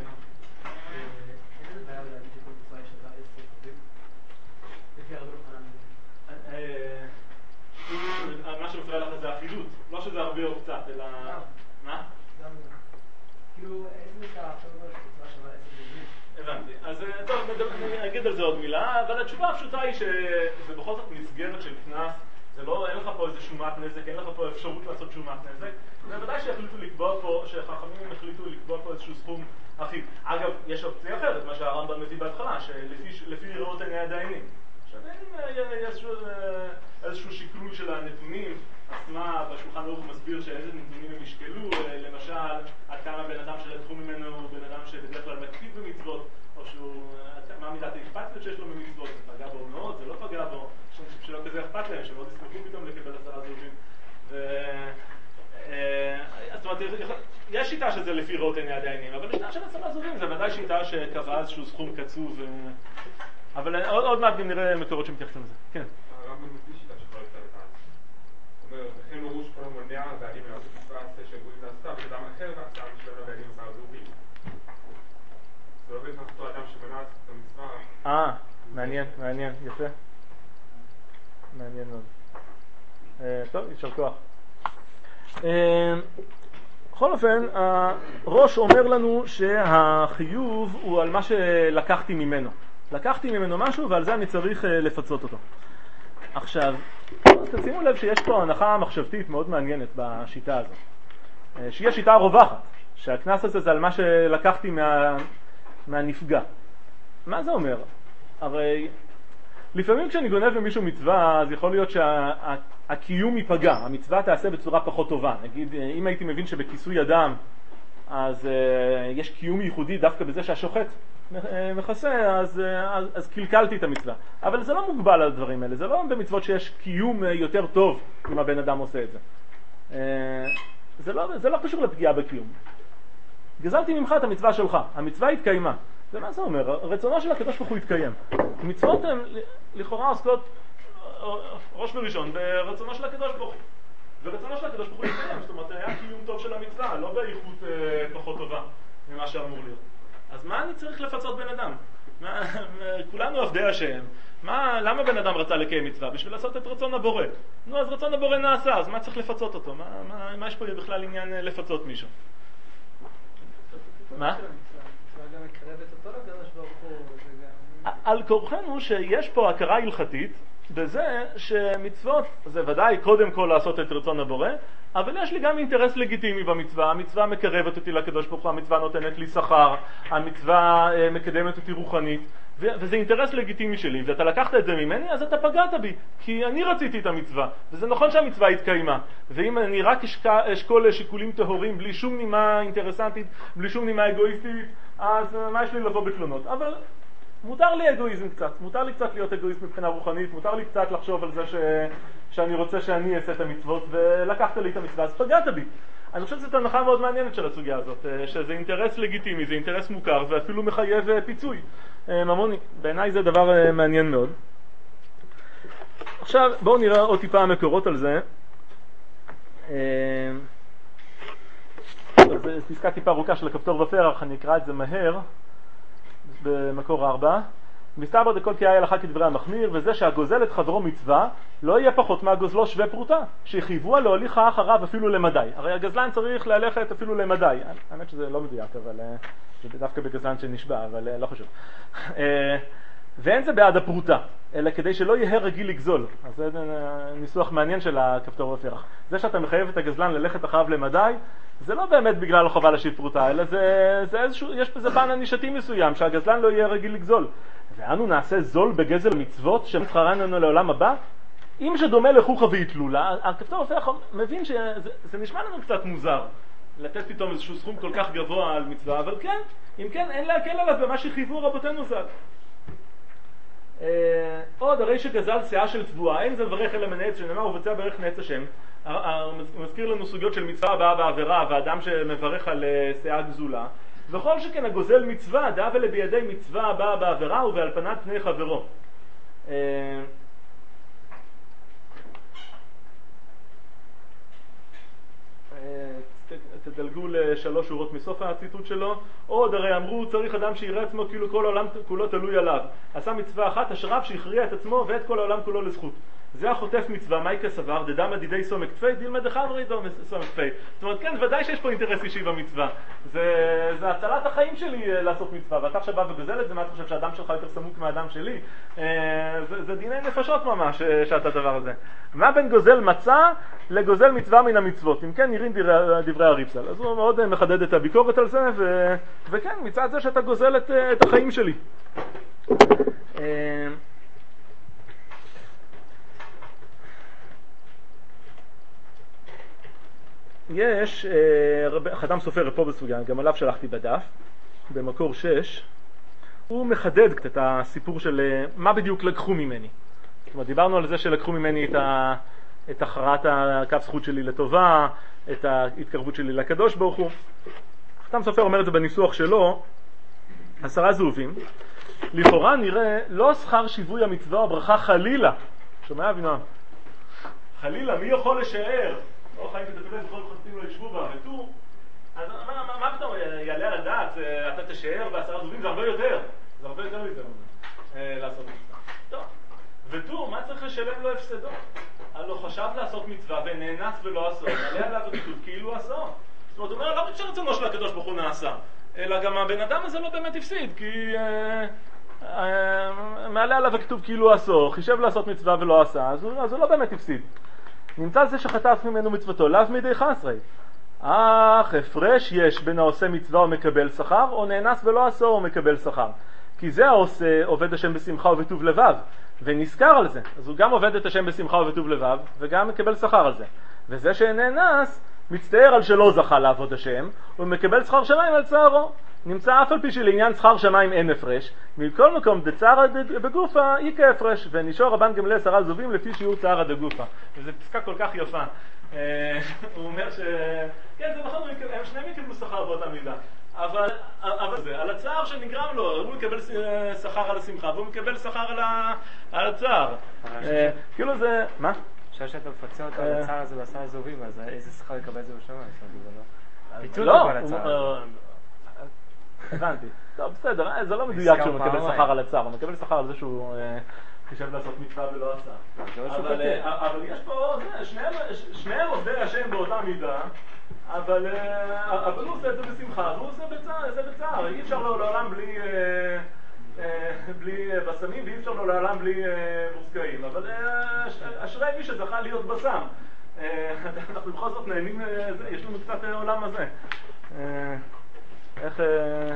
מה שמפריע לך זה האחידות, לא שזה הרבה או קצת, אלא... מה? כאילו, איזה משעה עכשיו אומר שתצרה שווה עשר דברים? הבנתי. אז טוב, אני אגיד על זה עוד מילה, אבל התשובה הפשוטה היא שזה בכל זאת מסגרת של כנס, זה לא, אין לך פה איזה שומת נזק, אין לך פה אפשרות לעשות שומת נזק, ובוודאי שהחליטו לקבוע פה, שהחכמים החליטו לקבוע פה איזשהו סכום אחיד. אגב, יש אופציה אחרת, מה שהרמב"ם מביא בהתחלה, שלפי ראות עיני הדיינים. שהדיינים יש איזשהו שקלול של הנתונים, עצמה בשולחן ערוך מסביר שאיזה נתונים הם ישקלו, למשל, עד כמה בן אדם שלקחו ממנו הוא בן אדם שבדרך כלל מקפיד במצוות, או שהוא, מה מידת האכפתיות שיש לו במצוות, זה פגע בו מאוד, זה לא פגע בו, שלא כזה אכפת להם, שמאוד ישמחו פתאום לקבל עשרה זהובים. זאת אומרת, יש שיטה שזה לפי ראות עיני הדיינים, אבל משנה של עשרה זהובים זה ודאי שיטה שקבעה איזשהו סכום קצוב, אבל עוד מעט גם נראה מקורות שמתייחסים לזה. כן. הרמב"ם מביא שיטה שכבר יצא לתעש. זאת אומרת, לכן מראש כל המונע הבעלים לעשות מצווה עשה שגויים לעשתה, ואדם אחר ועשה משלם לבעלים עשרה זהובים. זה לא בהכרח אותו אדם שבנה את המצווה. אה, מעניין, מעניין, יפה. מעניין מאוד. טוב, יישר כוח. בכל אופן, הראש אומר לנו שהחיוב הוא על מה שלקחתי ממנו. לקחתי ממנו משהו ועל זה אני צריך לפצות אותו. עכשיו, תשימו לב שיש פה הנחה מחשבתית מאוד מעניינת בשיטה הזאת. שהיא השיטה הרווחת, שהכנס הזה זה על מה שלקחתי מה, מהנפגע. מה זה אומר? הרי לפעמים כשאני גונב ממישהו מצווה, אז יכול להיות שהקיום ייפגע, המצווה תעשה בצורה פחות טובה. נגיד, אם הייתי מבין שבכיסוי אדם, אז uh, יש קיום ייחודי דווקא בזה שהשוחט מכסה, אז, אז, אז קלקלתי את המצווה. אבל זה לא מוגבל על הדברים האלה, זה לא במצוות שיש קיום יותר טוב אם הבן אדם עושה את זה. Uh, זה לא, זה לא קשור לפגיעה בקיום. גזלתי ממך את המצווה שלך, המצווה התקיימה. זה מה זה אומר? רצונו של הקדוש ברוך הוא יתקיים. מצוות הן לכאורה עוסקות ראש וראשון ברצונו של הקדוש ברוך הוא. ורצונו של הקדוש ברוך הוא יתקיים, זאת אומרת, היה קיום טוב של המצווה, לא באיכות אה, פחות טובה ממה שאמור להיות. אז מה אני צריך לפצות בן אדם? מה, כולנו עבדי השם. מה, למה בן אדם רצה לקיים מצווה? בשביל לעשות את רצון הבורא. נו, אז רצון הבורא נעשה, אז מה צריך לפצות אותו? מה, מה, מה יש פה בכלל עניין לפצות מישהו? מה? גם מקרבת אותו לקדוש ברוך הוא. על כורחנו שיש פה הכרה הלכתית בזה שמצוות זה ודאי קודם כל לעשות את רצון הבורא, אבל יש לי גם אינטרס לגיטימי במצווה. המצווה מקרבת אותי לקדוש ברוך הוא, המצווה נותנת לי שכר, המצווה מקדמת אותי רוחנית, וזה אינטרס לגיטימי שלי, ואתה לקחת את זה ממני, אז אתה פגעת בי, כי אני רציתי את המצווה, וזה נכון שהמצווה התקיימה, ואם אני רק אשקול שיקולים טהורים בלי שום נימה אינטרסנטית, בלי שום נימה אגואיסטית, אז מה יש לי לבוא בתלונות? אבל מותר לי אגואיזם קצת, מותר לי קצת להיות אגואיסט מבחינה רוחנית, מותר לי קצת לחשוב על זה ש... שאני רוצה שאני אעשה את המצוות, ולקחת לי את המצווה, אז פגעת בי. אני חושב שזאת הנחה מאוד מעניינת של הסוגיה הזאת, שזה אינטרס לגיטימי, זה אינטרס מוכר, ואפילו מחייב פיצוי ממוני. בעיניי זה דבר מעניין מאוד. עכשיו בואו נראה עוד טיפה המקורות על זה. זו פסקה טיפה ארוכה של הכפתור ופרח, אני אקרא את זה מהר במקור ארבע. מסתבר דכל כי היה הלכה כדברי המחמיר, וזה שהגוזל את חברו מצווה לא יהיה פחות מהגוזלו שווה פרוטה, שיחייבוה להוליכה אחריו אפילו למדי. הרי הגזלן צריך ללכת אפילו למדי. האמת שזה לא מדויק, אבל זה דווקא בגזלן שנשבע, אבל לא חשוב. ואין זה בעד הפרוטה, אלא כדי שלא יהיה רגיל לגזול. אז זה ניסוח מעניין של הכפתור ופרח. זה שאתה מחייב את הגזלן ללכת אחריו למדי, זה לא באמת בגלל החובה להשיב פרוטה, אלא זה, זה איזשהו, יש בזה פן הנישתי מסוים, שהגזלן לא יהיה רגיל לגזול. ואנו נעשה זול בגזל מצוות שמסחרנו לעולם הבא? אם שדומה לחוכה והתלולה, הכפתור ופרח מבין שזה זה נשמע לנו קצת מוזר, לתת פתאום איזשהו סכום כל כך גבוה על מצווה, אבל כן, אם כן, אין להקל עליו במה שחייבו רבותינו ז"ל. עוד הרי שגזל שאה של תבואה, אין זה מברך אלא מנעץ, שנאמר ובצע ברך נעץ השם. מזכיר לנו סוגיות של מצווה הבאה בעבירה, והאדם שמברך על שאה גזולה, וכל שכן הגוזל מצווה, דאב אלה בידי מצווה הבאה בעבירה ובעל פנת פני חברו. תדלגו לשלוש שורות מסוף הציטוט שלו. עוד הרי אמרו צריך אדם שיראה עצמו כאילו כל העולם כולו תלוי עליו, עשה מצווה אחת אשריו שהכריע את עצמו ואת כל העולם כולו לזכות. זה החוטף מצווה מייקה סבר דדם עדידי סומק תפי דילמד החברי דום סומק תפי. זאת אומרת כן, ודאי שיש פה אינטרס אישי במצווה, זה, זה הצלת החיים שלי לעשות מצווה, ואתה עכשיו בא וגוזל את זה, מה אתה חושב שהאדם שלך יותר סמוק מהאדם שלי? זה, זה דיני נפשות ממש שאתה דבר הזה. מה בין גוזל מצה לגוזל מצווה מן המצוות? אם כן נראים דברי הריפסל. אז הוא מאוד מחדד את הביקורת על זה, ו... וכן, מצד זה שאתה גוזל את, את החיים שלי. יש, חתם סופר פה בסוגיה, גם עליו שלחתי בדף, במקור שש, הוא מחדד את הסיפור של מה בדיוק לקחו ממני. זאת אומרת, דיברנו על זה שלקחו ממני את, ה, את הכרעת הקו זכות שלי לטובה, את ההתקרבות שלי לקדוש ברוך הוא. חתם סופר אומר את זה בניסוח שלו, עשרה זהובים, לכאורה נראה לא שכר שיווי המצווה או ברכה חלילה. שומע אבינועם? חלילה, מי יכול לשער? לא חיים כתפלת וכל חסים לא ישבו בה, ותור, אז מה, מה, מה פתאום יעלה על הדעת, אתה תשאר בעשרה זהובים, זה הרבה יותר, זה הרבה יותר מזה לעשות מצווה. טוב, ותור, מה צריך לשלם לו הפסדו? הלא חשב לעשות מצווה ונאנס ולא עשו, עליה עליו הכתוב כאילו עשו. זאת אומרת, הוא אומר, לא רק שרצונו של הקדוש ברוך הוא נעשה, אלא גם הבן אדם הזה לא באמת הפסיד, כי מעלה עליו הכתוב כאילו עשו, חישב לעשות מצווה ולא עשה, אז הוא לא באמת הפסיד. נמצא זה שחטף ממנו מצוותו, לאו מידי חסרי. אך הפרש יש בין העושה מצווה ומקבל שכר, או נאנס ולא עשו ומקבל שכר. כי זה העושה עובד השם בשמחה ובטוב לבב, ונזכר על זה. אז הוא גם עובד את השם בשמחה ובטוב לבב, וגם מקבל שכר על זה. וזה שנאנס, מצטער על שלא זכה לעבוד השם, ומקבל שכר שמיים על צערו. נמצא אף על פי שלעניין שכר שמיים אין הפרש, מכל מקום דצערא בגופה אי כהפרש, ונשאר רבן גמליאל עשרה זהובים לפי שיעור צערא דגופה. וזו פסקה כל כך יפה. הוא אומר ש... כן, זה נכון, הם שניהם יקבלו שכר באותה מידה. אבל, אבל זה, על הצער שנגרם לו, הוא מקבל שכר על השמחה, והוא מקבל שכר על הצער. כאילו זה... מה? עכשיו שאתה מפצה אותו על הצער הזה בעשרה זהובים, אז איזה שכר יקבל את זה בשמיים? פיצול לא, אותו על הצער. הבנתי. טוב, בסדר, זה לא מדויק שהוא מקבל שכר על הצער, הוא מקבל שכר על זה שהוא חישב לעשות מצווה ולא עשה. אבל יש פה, שניהם עובדי השם באותה מידה, אבל הוא עושה את זה בשמחה, והוא עושה את זה בצער, אי אפשר לעולם בלי בסמים, ואי אפשר לו לעולם בלי מושקעים, אבל אשרי מי שזכה להיות בסם. אנחנו בכל זאת נהנים, יש לנו קצת עולם הזה. איך...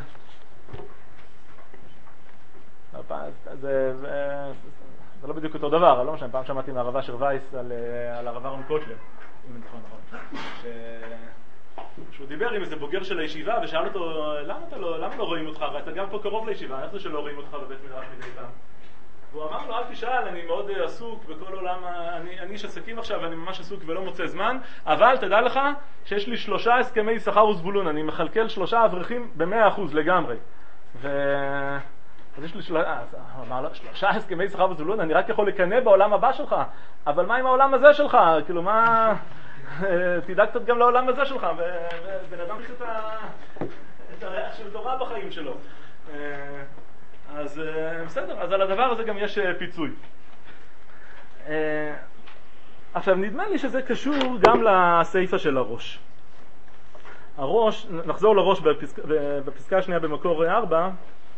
זה לא בדיוק אותו דבר, לא משנה, פעם שמעתי מהרב אשר וייס על הרב אהרון קוטלר, אם אני נכון נכון, שהוא דיבר עם איזה בוגר של הישיבה ושאל אותו, למה לא רואים אותך? הרי אתה גם פה קרוב לישיבה, איך זה שלא רואים אותך בבית מדרש מדי פעם? והוא אמר לו, אל תשאל, אני מאוד עסוק בכל עולם, אני איש עסקים עכשיו, אני ממש עסוק ולא מוצא זמן, אבל תדע לך שיש לי שלושה הסכמי שכר וזבולון, אני מחלקל שלושה אברכים במאה אחוז לגמרי. ו... אז יש לי של... אז הוא אמר לו, שלושה הסכמי שכר וזבולון, אני רק יכול לקנא בעולם הבא שלך, אבל מה עם העולם הזה שלך? כאילו, מה... תדע קצת גם לעולם הזה שלך, ובן אדם יש את הריח של תורה בחיים שלו. אז בסדר, אז על הדבר הזה גם יש פיצוי. עכשיו, נדמה לי שזה קשור גם לסעיפה של הראש. הראש, נחזור לראש בפסק, בפסקה השנייה במקור ארבע,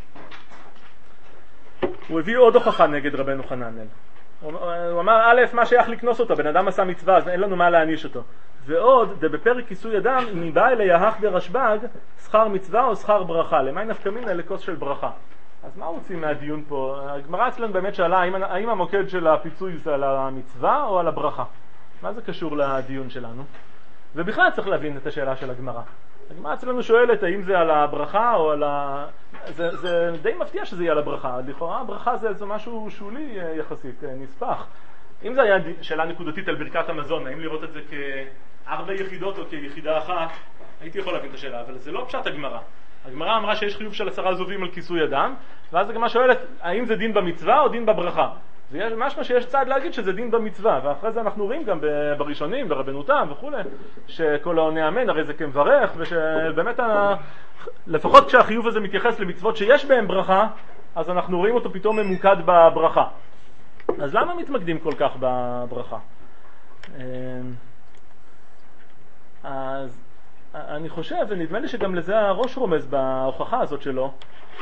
הוא הביא עוד הוכחה נגד רבנו חננאל. הוא אמר, א', מה שייך לקנוס אותו? בן אדם עשה מצווה, אז אין לנו מה להעניש אותו. ועוד, זה בפרק כיסוי אדם, אם היא באה אליה הך דרשב"ג, שכר מצווה או שכר ברכה. למי נפקא מינה לכוס של ברכה? אז מה רוצים מהדיון פה? הגמרא אצלנו באמת שאלה, האם, האם המוקד של הפיצוי זה על המצווה או על הברכה? מה זה קשור לדיון שלנו? ובכלל צריך להבין את השאלה של הגמרא. הגמרא אצלנו שואלת האם זה על הברכה או על ה... זה, זה די מפתיע שזה יהיה על הברכה. לכאורה הברכה זה, זה משהו שולי יחסית, נספח. אם זה היה שאלה נקודתית על ברכת המזון, האם לראות את זה כארבע יחידות או כיחידה אחת, הייתי יכול להבין את השאלה, אבל זה לא פשט הגמרא. הגמרא אמרה שיש חיוב של עשרה זובים על כיסוי אדם, ואז הגמרא שואלת האם זה דין במצווה או דין בברכה. זה משמע שיש צעד להגיד שזה דין במצווה, ואחרי זה אנחנו רואים גם בראשונים, ברבנותם וכו', שכל העונה אמן, הרי זה כמברך, ושבאמת, ה... לפחות כשהחיוב הזה מתייחס למצוות שיש בהם ברכה, אז אנחנו רואים אותו פתאום ממוקד בברכה. אז למה מתמקדים כל כך בברכה? אז אני חושב, ונדמה לי שגם לזה הראש רומז בהוכחה הזאת שלו,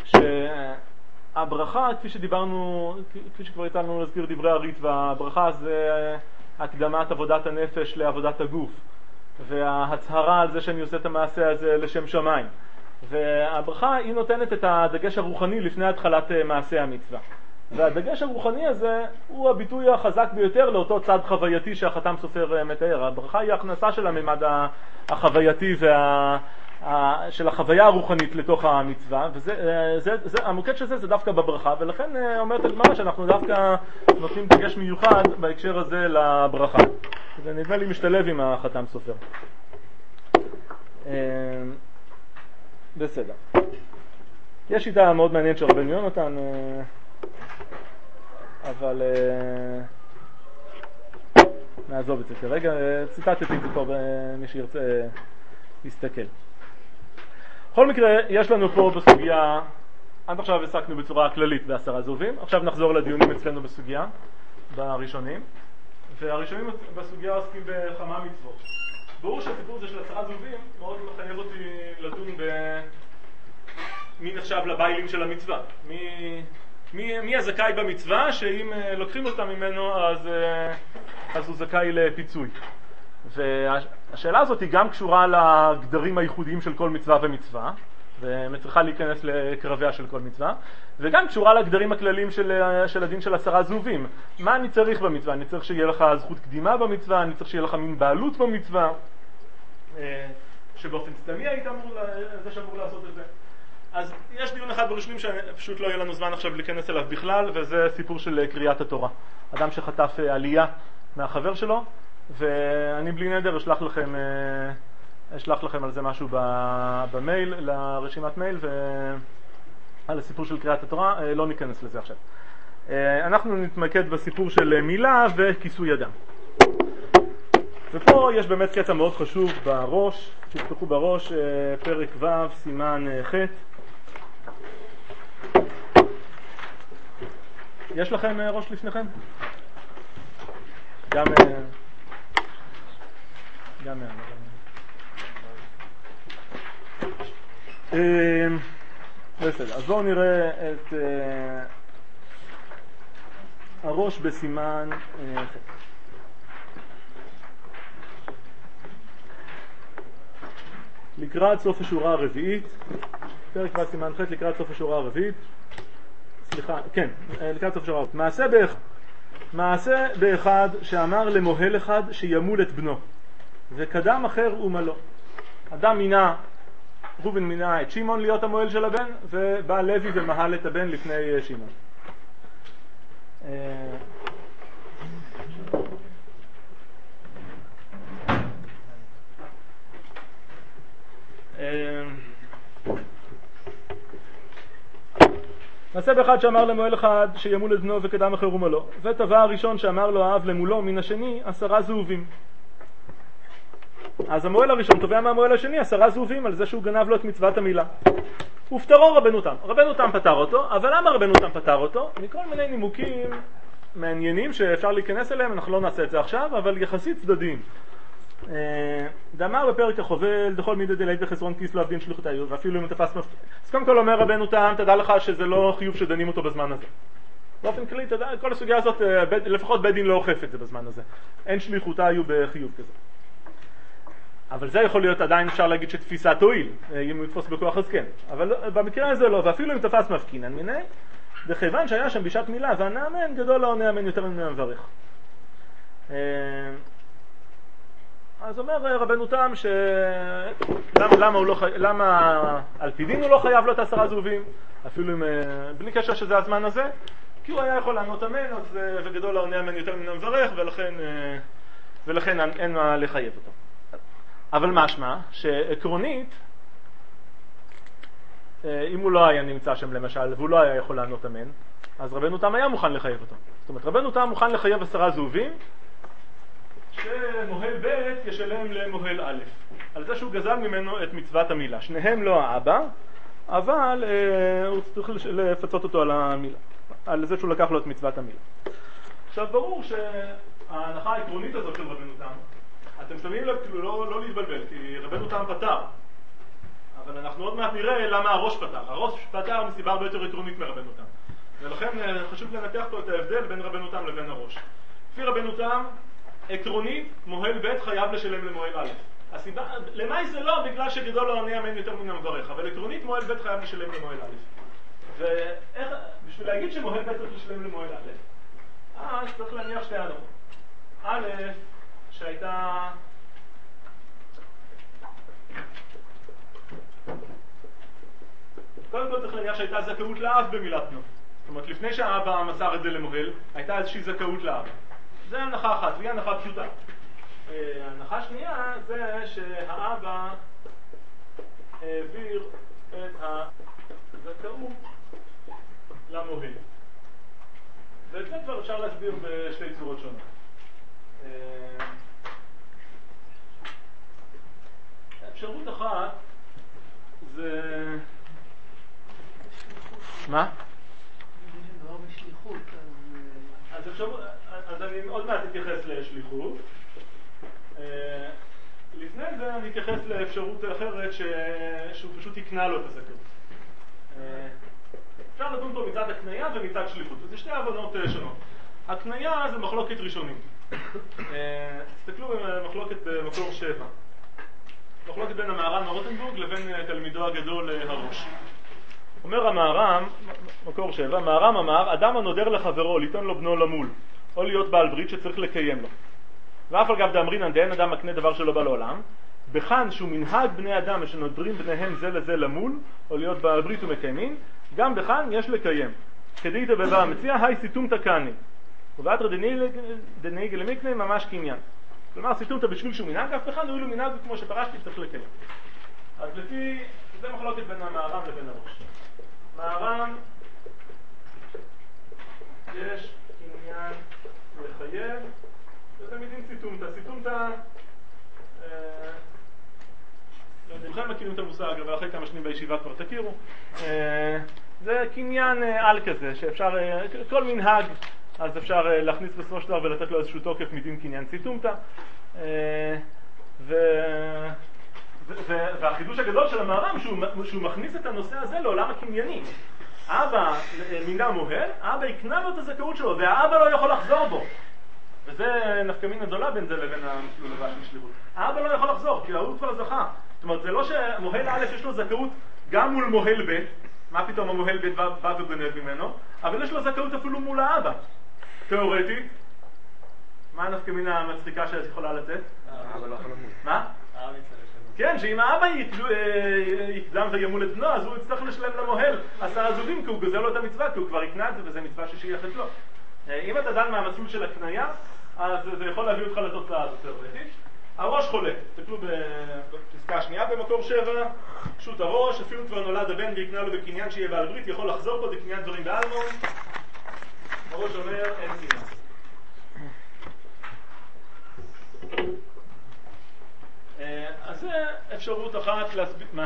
שהברכה, כפי שדיברנו, כפי שכבר הייתה לנו להזכיר דברי הרית, והברכה זה הקדמת עבודת הנפש לעבודת הגוף, וההצהרה על זה שאני עושה את המעשה הזה לשם שמיים. והברכה היא נותנת את הדגש הרוחני לפני התחלת מעשה המצווה. והדגש הרוחני הזה הוא הביטוי החזק ביותר לאותו צד חווייתי שהחתם סופר מתאר. הברכה היא ההכנסה של הממד החווייתי וה... של החוויה הרוחנית לתוך המצווה, וזה, זה, זה, המוקד של זה זה דווקא בברכה, ולכן אומרת הגמרא שאנחנו דווקא נותנים דגש מיוחד בהקשר הזה לברכה. זה נדמה לי משתלב עם החתם סופר. בסדר. יש שיטה מאוד מעניינת של רבן יונתן, אבל נעזוב את זה כרגע. ציטטתי את זה פה במי שירצה להסתכל. בכל מקרה, יש לנו פה בסוגיה, עד עכשיו עסקנו בצורה כללית בעשרה זובים, עכשיו נחזור לדיונים אצלנו בסוגיה, בראשונים, והראשונים בסוגיה עוסקים בכמה מצוות. ברור שהסיפור הזה של עשרה זובים מאוד מחייב אותי לדון במי נחשב לביילים של המצווה, מי, מי, מי הזכאי במצווה, שאם לוקחים אותה ממנו אז, אז הוא זכאי לפיצוי. והשאלה הזאת היא גם קשורה לגדרים הייחודיים של כל מצווה ומצווה, ומצריכה להיכנס לקרביה של כל מצווה, וגם קשורה לגדרים הכלליים של, של הדין של עשרה זובים. מה אני צריך במצווה? אני צריך שיהיה לך זכות קדימה במצווה, אני צריך שיהיה לך מין בעלות במצווה, שבאופן סתמי היית אמור, זה שאמור לעשות את זה. אז יש דיון אחד בראשונים שפשוט לא יהיה לנו זמן עכשיו להיכנס אליו בכלל, וזה סיפור של קריאת התורה. אדם שחטף עלייה מהחבר שלו, ואני בלי נדר אשלח לכם, אשלח לכם על זה משהו במייל, לרשימת מייל, ועל הסיפור של קריאת התורה, לא ניכנס לזה עכשיו. אנחנו נתמקד בסיפור של מילה וכיסוי אדם. ופה יש באמת קטע מאוד חשוב בראש, תפתחו בראש, פרק ו' סימן ח'. יש לכם ראש לפניכם? גם... גם מה... בסדר, אז בואו נראה את uh, הראש בסימן uh, לקראת סוף השורה הרביעית, פרק ו' סימן ח' לקראת סוף השורה הרביעית, סליחה, כן, לקראת סוף השורה הרביעית. מעשה באחד, מעשה באחד שאמר למוהל אחד שימול את בנו, וקדם אחר ומלא. אדם מינה, ראובן מינה את שמעון להיות המוהל של הבן, ובא לוי ומהל את הבן לפני שמעון. מעשה באחד שאמר למוהל אחד שימול את בנו וקדם אחר ומלא, וטבע הראשון שאמר לו האב למולו מן השני עשרה זהובים. אז המוהל הראשון תובע מהמוהל השני עשרה זהובים על זה שהוא גנב לו את מצוות המילה. ופטרו רבנו תם. רבנו תם פטר אותו, אבל למה רבנו תם פטר אותו? מכל מיני נימוקים מעניינים שאפשר להיכנס אליהם, אנחנו לא נעשה את זה עכשיו, אבל יחסית צדדיים. דאמר בפרק החובל, דכל מידי דלית בחסרון כיס לא עבדין שליחות היו, ואפילו אם תפס מפתיע. אז קודם כל אומר רבנו תם, תדע לך שזה לא חיוב שדנים אותו בזמן הזה. באופן כללי, תדע, כל הסוגיה הזאת, לפחות בית דין לא אוכף את זה בזמן הזה. אין שליחותה היו בחיוב כזה. אבל זה יכול להיות עדיין אפשר להגיד שתפיסה תועיל, אם הוא יתפוס בכוח אז כן. אבל במקרה הזה לא, ואפילו אם תפס מפקינן מיני, וכיוון שהיה שם בשעת מילה, והנאמן גדול לא נאמן יותר מן המברך. אז אומר רבנו תם ש... למה, למה, הוא לא חי... למה על פי דין הוא לא חייב לו את עשרה זהובים, אפילו אם... בלי קשר שזה הזמן הזה, כי הוא היה יכול לענות אמן, אז... וגדול לא נאמן יותר מן המברך, ולכן, ולכן אין מה לחייב אותו. אבל משמע שעקרונית, אם הוא לא היה נמצא שם למשל, והוא לא היה יכול לענות אמן, אז רבנו תם היה מוכן לחייב אותו. זאת אומרת, רבנו תם מוכן לחייב עשרה זהובים, שמוהל ב' ישלם למוהל א', על זה שהוא גזל ממנו את מצוות המילה. שניהם לא האבא, אבל אה, הוא צריך לפצות אותו על המילה, על זה שהוא לקח לו את מצוות המילה. עכשיו ברור שההנחה העקרונית הזאת של רבנו תם, אתם שמים לב כאילו לא, לא להתבלבל, כי רבנו תם פתר, אבל אנחנו עוד מעט נראה למה הראש פתר. הראש פתר מסיבה הרבה יותר עקרונית מרבנו תם, ולכן חשוב לנתח פה את ההבדל בין רבנו תם לבין הראש. לפי רבנו תם, עקרונית, מוהל ב' חייב לשלם למוהל א'. הסיבה, למי זה לא? בגלל שגדול לא עונה אמן יותר מן המברך, אבל עקרונית מוהל ב' חייב לשלם למוהל א'. ואיך, בשביל להגיד שמוהל ב' צריך לשלם למוהל א', אז צריך להניח שתי הנחות. א', שהייתה... קודם כל צריך להניח שהייתה זכאות לאב במילת בנו. זאת אומרת, לפני שהאבא מסר את זה למוהל, הייתה איזושהי זכאות לאב. זה הנחה אחת, והיא הנחה פשוטה. ההנחה שנייה זה שהאבא העביר את הזכאות למוהל. ואת זה כבר אפשר להסביר בשתי צורות שונות. אפשרות אחת זה... מה? אז אפשרות... אז אני עוד מעט אתייחס לשליחות. לפני זה אני אתייחס לאפשרות אחרת ש... שהוא פשוט יקנה לו את הזכאות. אפשר לדון פה מצד הקנייה ומצד שליחות, וזה שתי הבנות שונות. הקנייה זה מחלוקת ראשונית. תסתכלו במחלוקת במקור שבע. מחלוקת בין המהר"ם מרוטנבורג לבין תלמידו הגדול הראש. אומר המהר"ם, מקור שבע, המהר"ם אמר, אדם הנודר לחברו ליתן לו בנו למול, או להיות בעל ברית שצריך לקיים לו. ואף על גב דאמרינן דאין אדם מקנה דבר שלא בא לעולם, בכאן שהוא מנהג בני אדם שנודרים בניהם זה לזה למול, או להיות בעל ברית ומקיימים, גם בכאן יש לקיים. כדי דבבה המציע, היי סיתומתא קני. ובאתרא דנהיגי למקנה ממש קניין. כלומר, סיתומתא בשביל שהוא מנהג, אף בכאן הוא מנהג כמו שפרשתי צריך לקיים. אז לפי, זה מחלוקת בין המהר"ם לבין הראש. מהר"ם, יש עניין לחייב, וזה מדין סיתומתא. סיתומתא, לא יודע, בכלל מכירים את המושג, אבל אחרי כמה שנים בישיבה כבר תכירו. זה קניין על כזה, שאפשר, כל מנהג, אז אפשר להכניס בסופו של דבר ולתת לו איזשהו תוקף מדין קניין סיתומתא. ו... והחידוש הגדול של המהר"ם שהוא, שהוא מכניס את הנושא הזה לעולם הקנייני. אבא מינה מוהל, אבא יקנה לו את הזכאות שלו, והאבא לא יכול לחזור בו. וזה נפקא מינה גדולה בין זה לבין המסלול הבא של שליחות. האבא לא יכול לחזור, כי ההוא כבר זכה. זאת אומרת, זה לא שמוהל א' יש לו זכאות גם מול מוהל ב', מה פתאום המוהל ב' בא וגונב ממנו, אבל יש לו זכאות אפילו מול האבא. תיאורטית, מה הנפקא מינה המצחיקה שאת יכולה לצאת? האבא לא יכול למות. מה? כן, שאם האבא יקדם וימול את בנו, אז הוא יצטרך לשלם למוהל עשרה זהובים, כי הוא גוזר לו את המצווה, כי הוא כבר יקנה את זה, וזה מצווה ששייכת לו. אם אתה דן מהמסלול של הקנייה, אז זה יכול להביא אותך לתוצאה הזאת תיאורטית. הראש חולה, תסתכלו בפסקה השנייה במקור שבע, פשוט הראש, אפילו כבר נולד הבן ויקנה לו בקניין שיהיה בעל ברית, יכול לחזור פה, זה קניין דברים באלמון. הראש אומר, אין קניין. אז זה אפשרות אחת להסביר, מה?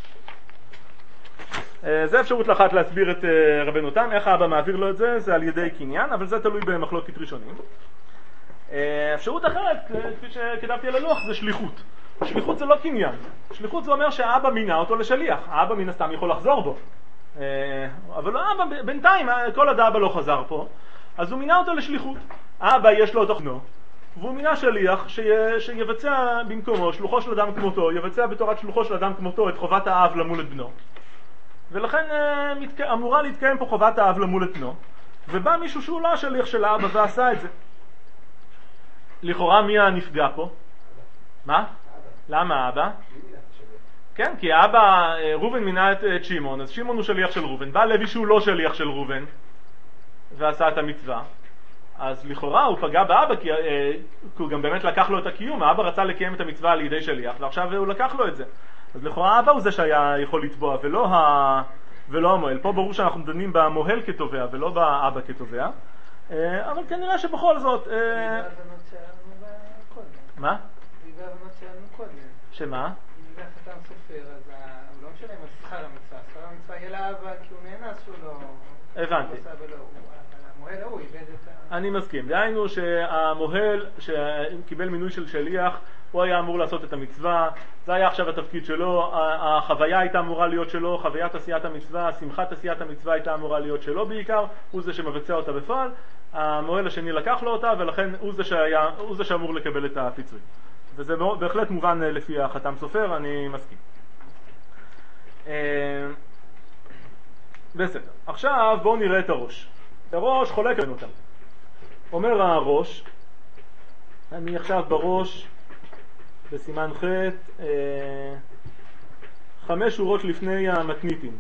זה אפשרות אחת להסביר את רבנו תם, איך האבא מעביר לו את זה, זה על ידי קניין, אבל זה תלוי במחלוקת ראשונים. אפשרות אחרת, כפי שכתבתי על הלוח, זה שליחות. שליחות זה לא קניין. שליחות זה אומר שהאבא מינה אותו לשליח. האבא מן הסתם יכול לחזור בו. אבל האבא בינתיים, כל עד האבא לא חזר פה, אז הוא מינה אותו לשליחות. האבא יש לו תוכנו, והוא מינה שליח שי, שיבצע במקומו, שלוחו של אדם כמותו, יבצע בתורת שלוחו של אדם כמותו את חובת האב למול את בנו. ולכן אמורה להתקיים פה חובת האב למול את בנו. ובא מישהו שהוא לא השליח של האבא ועשה את זה. לכאורה מי הנפגע פה? מה? למה האבא? כן, כי האבא, רובן מינה את, את שימון, אז שימון הוא שליח של רובן, בא לוי שהוא לא שליח של רובן ועשה את המצווה, אז לכאורה הוא פגע באבא כי, אה, כי הוא גם באמת לקח לו את הקיום. האבא רצה לקיים את המצווה על ידי שליח ועכשיו הוא לקח לו את זה, אז לכאורה האבא הוא זה שהיה יכול לתבוע ולא, ה... ולא המוהל. פה ברור שאנחנו דנים במוהל כתובע ולא באבא כתובע, אה, אבל כנראה שבכל זאת אה... מה? זה בהבנות שלנו קודם. שמה? אם זה החתם סופר, אז הוא לא משלם על שכר המצווה. שכר המצווה יהיה לאבא כי הוא נאנס שהוא לא... הבנתי. אבל המוהל הוא איבד את ה... אני מסכים. דהיינו שהמוהל שקיבל מינוי של שליח, הוא היה אמור לעשות את המצווה, זה היה עכשיו התפקיד שלו, החוויה הייתה אמורה להיות שלו, חוויית עשיית המצווה, שמחת עשיית המצווה הייתה אמורה להיות שלו בעיקר, הוא זה שמבצע אותה בפועל, המוהל השני לקח לו אותה ולכן הוא זה, שהיה, הוא זה שאמור לקבל את הפיצוי. וזה בהחלט מובן לפי החתם סופר, אני מסכים. בסדר. עכשיו בואו נראה את הראש. הראש חולק בין אותם. אומר הראש, אני עכשיו בראש, בסימן ח' אה, חמש שורות לפני המתניתים.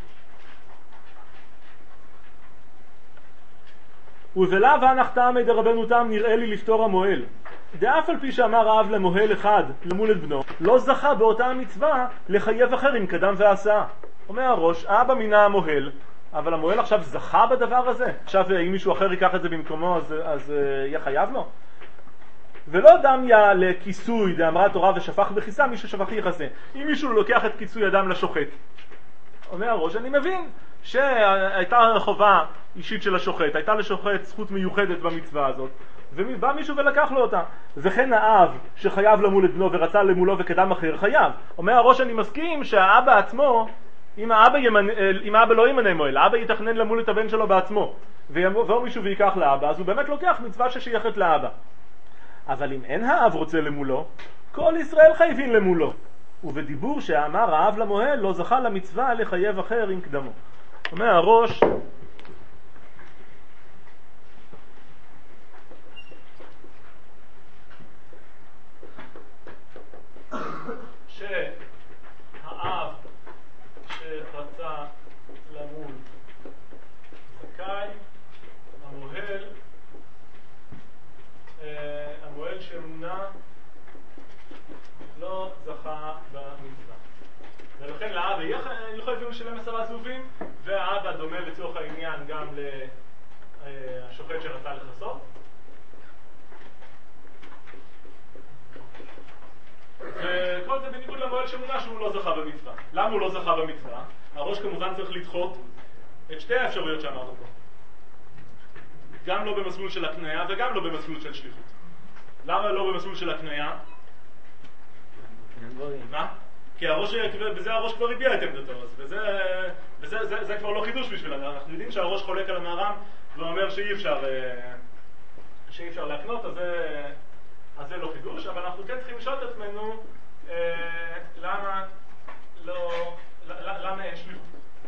ובלאו הנחתם את רבנו תם נראה לי לפתור המוהל. דאף על פי שאמר האב למוהל אחד למול את בנו, לא זכה באותה המצווה לחייב אחר עם קדם ועשה. אומר הראש, האבא מינה המוהל, אבל המוהל עכשיו זכה בדבר הזה. עכשיו אם מישהו אחר ייקח את זה במקומו, אז, אז יהיה חייב לו. ולא דמיה לכיסוי דאמרה תורה ושפך וכיסה, מי ששפך יכסה. אם מישהו לוקח את כיסוי אדם לשוחט, אומר הראש, אני מבין שהייתה חובה אישית של השוחט, הייתה לשוחט זכות מיוחדת במצווה הזאת, ובא מישהו ולקח לו אותה. וכן האב שחייב למול את בנו ורצה למולו וקדם אחר חייב. אומר הראש, אני מסכים שהאבא עצמו, אם האבא, ימנ... אם האבא לא ימנה מועל, האבא יתכנן למול את הבן שלו בעצמו, ויבוא מישהו ויקח לאבא, אז הוא באמת לוקח מצווה ששייכת לאבא. אבל אם אין האב רוצה למולו, כל ישראל חייבים למולו. ובדיבור שאמר האב למוהל לא זכה למצווה לחייב אחר עם קדמו. אומר הראש, שהאב שרצה למול זכאי, המוהל המוהל שמונה לא זכה במצווה. ולכן לאבא לא חייבים לשלם עשרה זהובים, והאבא דומה לצורך העניין גם לשוחט שרצה לחסות. וכל זה בניגוד למוהל שמונה שהוא לא זכה במצווה. למה הוא לא זכה במצווה? הראש כמובן צריך לדחות את שתי האפשרויות שאמרת פה. גם לא במסלול של הקניה וגם לא במסלול של שליחות. למה לא במסלול של הקניה? מה? כי הראש, בזה הראש כבר הביע את עמדתו, וזה, וזה זה, זה כבר לא חידוש בשבילנו. אנחנו יודעים שהראש חולק על המהר"ם ואומר שאי אפשר, שאי אפשר להקנות, אז זה, אז זה לא חידוש, אבל אנחנו כן צריכים לשאול את עצמנו למה לא, למה אין שליחות.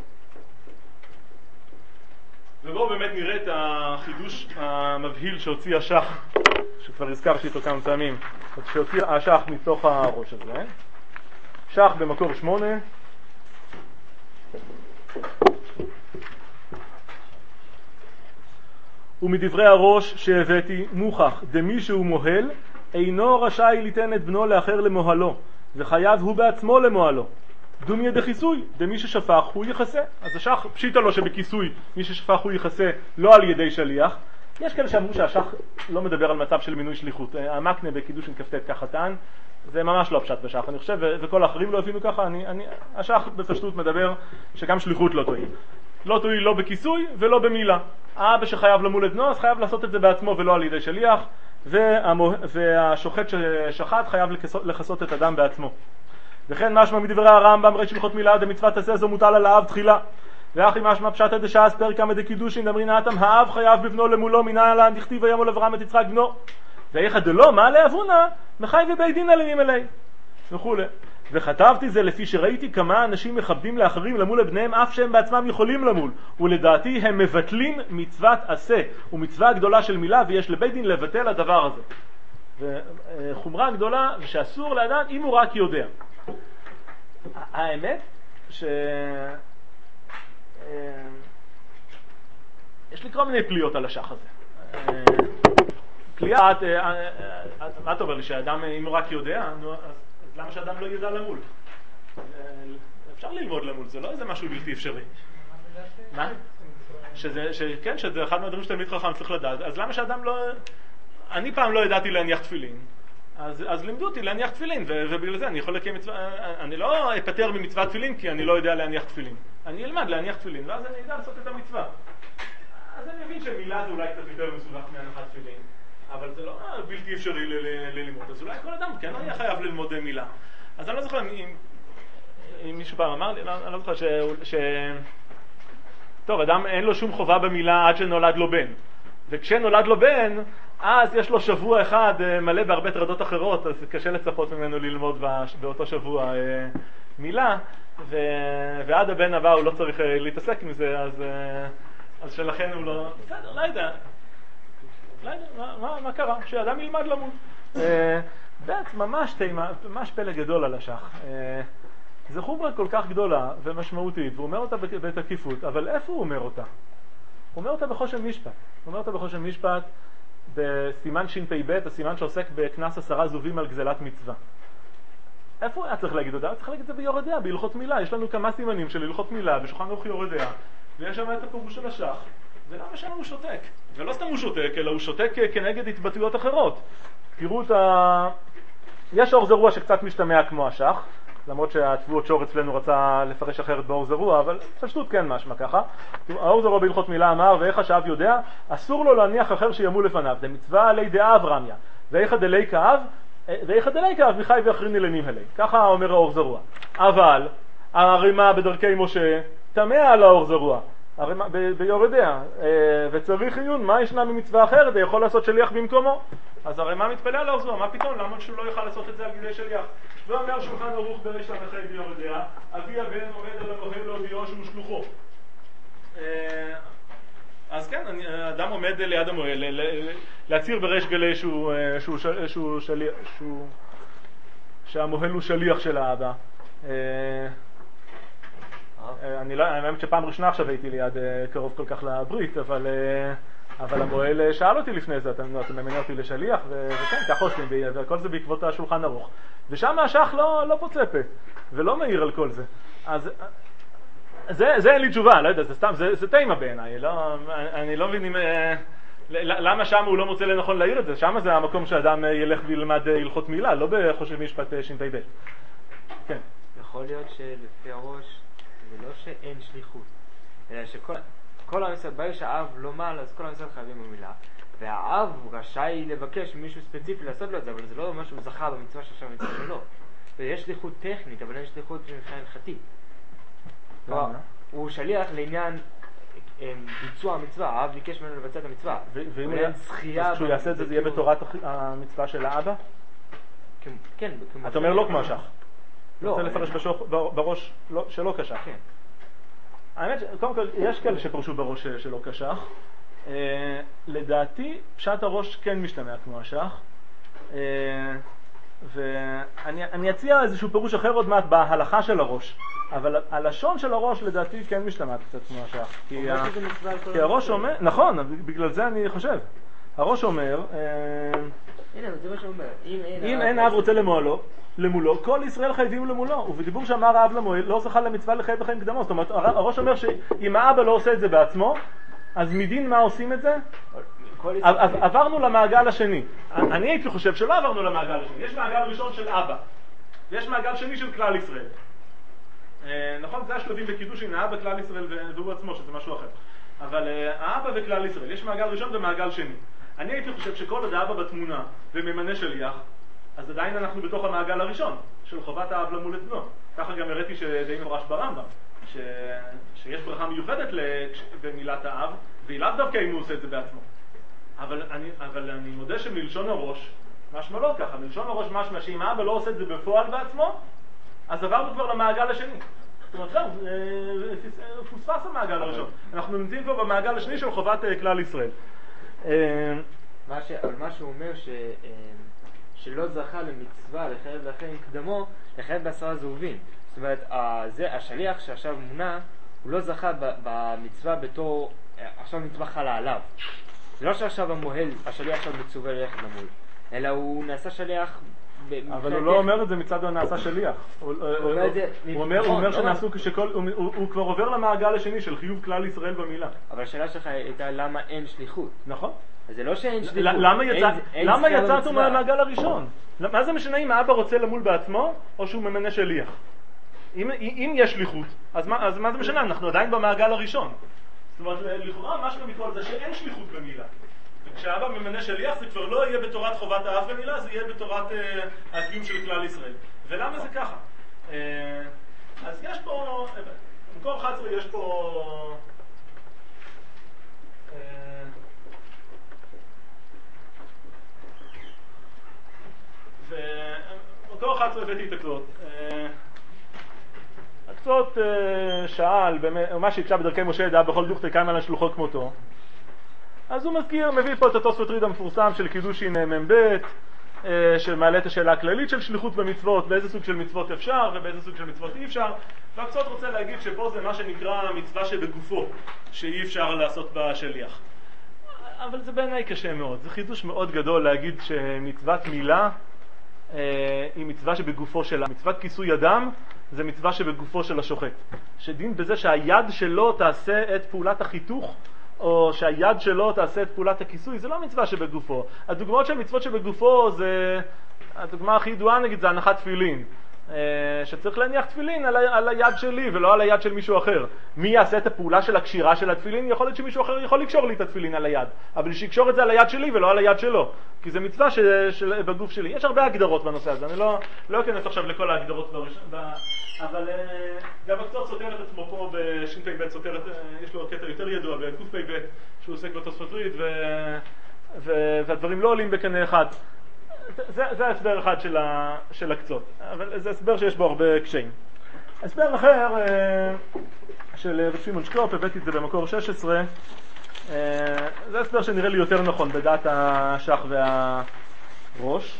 ובואו באמת נראה את החידוש המבהיל שהוציא השח, שכבר הזכרתי אותו כמה פעמים, שהוציא השח מתוך הראש הזה. שח במקור שמונה. ומדברי הראש שהבאתי מוכח דמי שהוא מוהל אינו רשאי ליתן את בנו לאחר למוהלו, וחייב הוא בעצמו למוהלו. דומיה דחיסוי, דמי ששפך הוא יחסה. אז השח פשיטה לו שבכיסוי מי ששפך הוא יחסה לא על ידי שליח. יש כאלה שאמרו שהשח לא מדבר על מצב של מינוי שליחות. המקנה בקידושין כ"ט ככה טען, זה ממש לא פשט בשח, אני חושב, וכל האחרים לא הבינו ככה. אני, אני, השח בפשטות מדבר שגם שליחות לא תועיל. לא תועיל לא בכיסוי ולא במילה. האבא שחייב למול את בנו, אז חייב לעשות את זה בעצמו ולא על ידי שליח, והמו, והשוחט ששחט חייב לחסות את אדם בעצמו. וכן משמע מדברי הרמב"ם ריש הלכות מילה דמצוות עשה זו מוטל על האב תחילה. ואחי משמע פשטא דש"ס פרקא מדקידושין דאמרינתם האב חייב בבנו למולו מנהלן דכתיב וימול אברהם את יצחק בנו. ואיכא דלא מה לאבונה מחי ובית דין עלימים אלי וכולי. וכתבתי זה לפי שראיתי כמה אנשים מכבדים לאחרים למול לבניהם אף שהם בעצמם יכולים למול, ולדעתי הם מבטלים מצוות עשה ומצווה גדולה של מילה, ויש לבית דין לבטל הדבר הזה. וחומרה גדולה ושאסור לאדם אם הוא רק יודע. האמת ש... יש לי כל מיני פליות על השח הזה. פליאה, מה אתה אומר לי, שהאדם אם הוא רק יודע, אז למה שאדם לא ידע למול? אפשר ללמוד למול, זה לא איזה משהו בלתי אפשרי. מה? כן, שזה אחד מהדברים שתלמיד חכם צריך לדעת. אז למה שאדם לא... אני פעם לא ידעתי להניח תפילין, אז, אז לימדו אותי להניח תפילין, ו- ובגלל זה אני יכול לקיים מצווה, אני לא אפטר ממצוות תפילין כי אני לא יודע להניח תפילין. אני אלמד להניח תפילין, ואז אני יודע לעשות את המצווה. אז אני מבין שמילה זה אולי קצת יותר מסובך מהנחת תפילין, אבל זה לא בלתי אפשרי ל- ל- ללמוד. אז אולי כל אדם כן היה חייב ללמוד מילה. אז אני לא זוכר אם, אם מישהו פעם אמר לי, אני לא זוכר ש... ש... טוב, אדם אין לו שום חובה במילה עד שנולד לו בן. וכשנולד לו בן, אז יש לו שבוע אחד מלא בהרבה טרדות אחרות, אז קשה לצפות ממנו ללמוד באותו שבוע מילה, ו... ועד הבן הבא הוא לא צריך להתעסק עם זה, אז, אז שלכן הוא לא... בסדר, לא יודע. לא יודע, מה, מה, מה קרה? שאדם ילמד למוד. בעצם ממש תימה, ממש פלא גדול על השח. זו חומרה כל כך גדולה ומשמעותית, והוא אומר אותה בתקיפות, אבל איפה הוא אומר אותה? הוא אומר אותה בחושן משפט. הוא אומר אותה בחושן משפט בסימן ש"פ, הסימן שעוסק בכנס עשרה זובים על גזלת מצווה. איפה הוא היה צריך להגיד אותה? צריך להגיד את זה ביורדיה, בהלכות מילה. יש לנו כמה סימנים של הלכות מילה בשולחן ערוך יורדיה, ויש שם את הפירוש של השח. ולמה שם הוא שותק? ולא סתם הוא שותק, אלא הוא שותק כנגד התבטאויות אחרות. תראו את ה... יש אור זרוע שקצת משתמע כמו השח, למרות שהצבועות שור אצלנו רצה לפרש אחרת באור זרוע, אבל פשטות כן משמע ככה. האור זרוע בהלכות מילה אמר, ואיך השאב יודע, אסור לו להניח אחר שימול לפניו, זה מצווה עלי דאב רמיה, ואיך דלי כאב, ואיך דלי כאב מחי ואחריני לנים אלי. ככה אומר האור זרוע. אבל הרימה בדרכי משה תמה על האור זרוע, הרימה ביורדיה, וצריך עיון, מה ישנה ממצווה אחרת, יכול לעשות שליח במקומו. אז הרימה מתפלא על האור זרוע, מה פתאום? למה שהוא לא יוכל לעשות את זה על ידי שליח? ואומר שולחן ערוך בריש למחי ביורדיה, אבי הבן עומד על המוהל להודיעו שהוא שלוחו. אז כן, אדם עומד ליד המוהל, להצהיר בריש גלי שהוא, שהוא, שהוא שליח, שהוא, שהמוהל הוא שליח של האבא. אני לא, האמת שפעם ראשונה עכשיו הייתי ליד קרוב כל כך לברית, אבל... אבל המוהל שאל אותי לפני זה, אתה ממנה אותי לשליח, וכן, כך עושים, וכל זה בעקבות השולחן ערוך. ושם השח לא, לא פוצה פה, ולא מעיר על כל זה. אז זה, זה אין לי תשובה, לא יודע, זה סתם, זה, זה תימה בעיניי, לא, אני לא מבין אם, למה שם הוא לא מוצא לנכון להעיר את זה, שם זה המקום שאדם ילך וילמד הלכות מילה, לא בחושב משפט ש"פ. כן. יכול להיות שלפי הראש, זה לא שאין שליחות, אלא שכל... כל עם ישראל, ברגע שהאב לא מעל, אז כל עם ישראל חייבים במילה. והאב רשאי לבקש ממישהו ספציפי לעשות לו את זה, אבל זה לא מה שהוא זכה במצווה שעכשיו המצווה שלו. ויש שליחות טכנית, אבל אין שליחות מבחינה הלכתית. למה? הוא שליח לעניין ביצוע המצווה, האב ביקש ממנו לבצע את המצווה. ואם הוא אין זכייה... כשהוא יעשה את זה, זה יהיה בתורת המצווה של האבא? כן. אתה אומר לא כמו השח. לא. רוצה לפרש בראש שלא קשח. כן. האמת, קודם כל, יש כאלה שפרשו בראש שלא קשח. לדעתי, פשט הראש כן משתמע כמו השח. ואני אציע איזשהו פירוש אחר עוד מעט בהלכה של הראש. אבל הלשון של הראש לדעתי כן משתמע קצת כמו השח. כי הראש אומר, נכון, בגלל זה אני חושב. הראש אומר, הנה, זה מה שאומר. אם אין האב רוצה למולו, למולו, כל ישראל חייבים למולו. ובדיבור שאמר האב למועל, לא זכה למצווה לחייב בחיים קדמות. זאת אומרת, הראש אומר שאם האבא לא עושה את זה בעצמו, אז מדין מה עושים את זה? עברנו למעגל השני. אני הייתי חושב שלא עברנו למעגל השני. יש מעגל ראשון של אבא. ויש מעגל שני של כלל ישראל. נכון, זה השלבים בקידוש עם האבא, כלל ישראל והוא עצמו, שזה משהו אחר. אבל האבא וכלל ישראל, יש מעגל ראשון ומעגל שני. אני הייתי חושב שכל עוד האבא בתמונה וממנה שליח, אז עדיין אנחנו בתוך המעגל הראשון, של חובת האב למול את בנו. ככה גם הראיתי שדי מפורש ברמב"ם, ש... שיש ברכה מיוחדת במילת האב, והיא לאו דווקא אם הוא עושה את זה בעצמו. אבל אני, אבל אני מודה שמלשון הראש, משמע לא ככה, מלשון הראש משמע שאם האבא לא עושה את זה בפועל בעצמו, אז עברנו כבר למעגל השני. זאת אומרת, זהו, פוספס המעגל הראשון. אנחנו נמצאים כבר במעגל השני של חובת כלל ישראל. אבל מה שהוא אומר שלא זכה למצווה לחייב לחיים קדמו, לחייב בעשרה זהובים. זאת אומרת, השליח שעכשיו מונה, הוא לא זכה במצווה בתור, עכשיו מצווה חלה עליו. זה לא שעכשיו המוהל, השליח עכשיו מצווה ללכת למול, אלא הוא נעשה שליח... אבל הוא לא אומר את זה מצד הוא נעשה שליח. הוא אומר שנעשו כשכל, הוא כבר עובר למעגל השני של חיוב כלל ישראל במילה. אבל השאלה שלך הייתה למה אין שליחות. נכון. אז זה לא שאין שליחות. למה יצאתו מהמעגל הראשון? מה זה משנה אם האבא רוצה למול בעצמו או שהוא ממנה שליח? אם יש שליחות, אז מה זה משנה? אנחנו עדיין במעגל הראשון. זאת אומרת, לכאורה משהו מכל זה שאין שליחות במילה. וכשאבא ממנה שליח זה כבר לא יהיה בתורת חובת האב במילה, זה יהיה בתורת uh, הקיום של כלל ישראל. ולמה זה ככה? Uh, אז יש פה, במקור אחת עשרה יש פה... Uh, ובמקור אחת עשרה הבאתי את הקצות. Uh, הקצות uh, שאל, מה שהקשה בדרכי משה ידעה בכל דוכתא קיימא לן שלוחו כמותו. אז הוא מזכיר, מביא פה את התוספות ריד המפורסם של קידושין מ"ב, שמעלה את השאלה הכללית של שליחות במצוות, באיזה סוג של מצוות אפשר ובאיזה סוג של מצוות אי אפשר. והקצות רוצה להגיד שפה זה מה שנקרא מצווה שבגופו, שאי אפשר לעשות בה שליח. אבל זה בעיניי קשה מאוד, זה חידוש מאוד גדול להגיד שמצוות מילה היא מצווה שבגופו שלה. מצוות כיסוי אדם זה מצווה שבגופו של השוחט. שדין בזה שהיד שלו תעשה את פעולת החיתוך, או שהיד שלו תעשה את פעולת הכיסוי, זה לא מצווה שבגופו. הדוגמאות של מצוות שבגופו זה, הדוגמה הכי ידועה נגיד זה הנחת תפילין, שצריך להניח תפילין על, ה- על היד שלי ולא על היד של מישהו אחר. מי יעשה את הפעולה של הקשירה של התפילין? יכול להיות שמישהו אחר יכול לקשור לי את התפילין על היד, אבל שיקשור את זה על היד שלי ולא על היד שלו, כי זה מצווה ש- של, בגוף שלי. יש הרבה הגדרות בנושא הזה, אני לא, לא אכנס עכשיו לכל ההגדרות בראש, ב- אבל גם הקצות סותר את עצמו פה בש"פ ב', סותר, יש לו קטע יותר ידוע בק"פ ב' שהוא עוסק בתוספות ריד, ו- ו- והדברים לא עולים בקנה אחד. זה, זה הסבר אחד של, ה, של הקצות, אבל זה הסבר שיש בו הרבה קשיים. הסבר אחר של רב שמעון שקופ, הבאתי את זה במקור שש עשרה, זה הסבר שנראה לי יותר נכון בדעת השח והראש.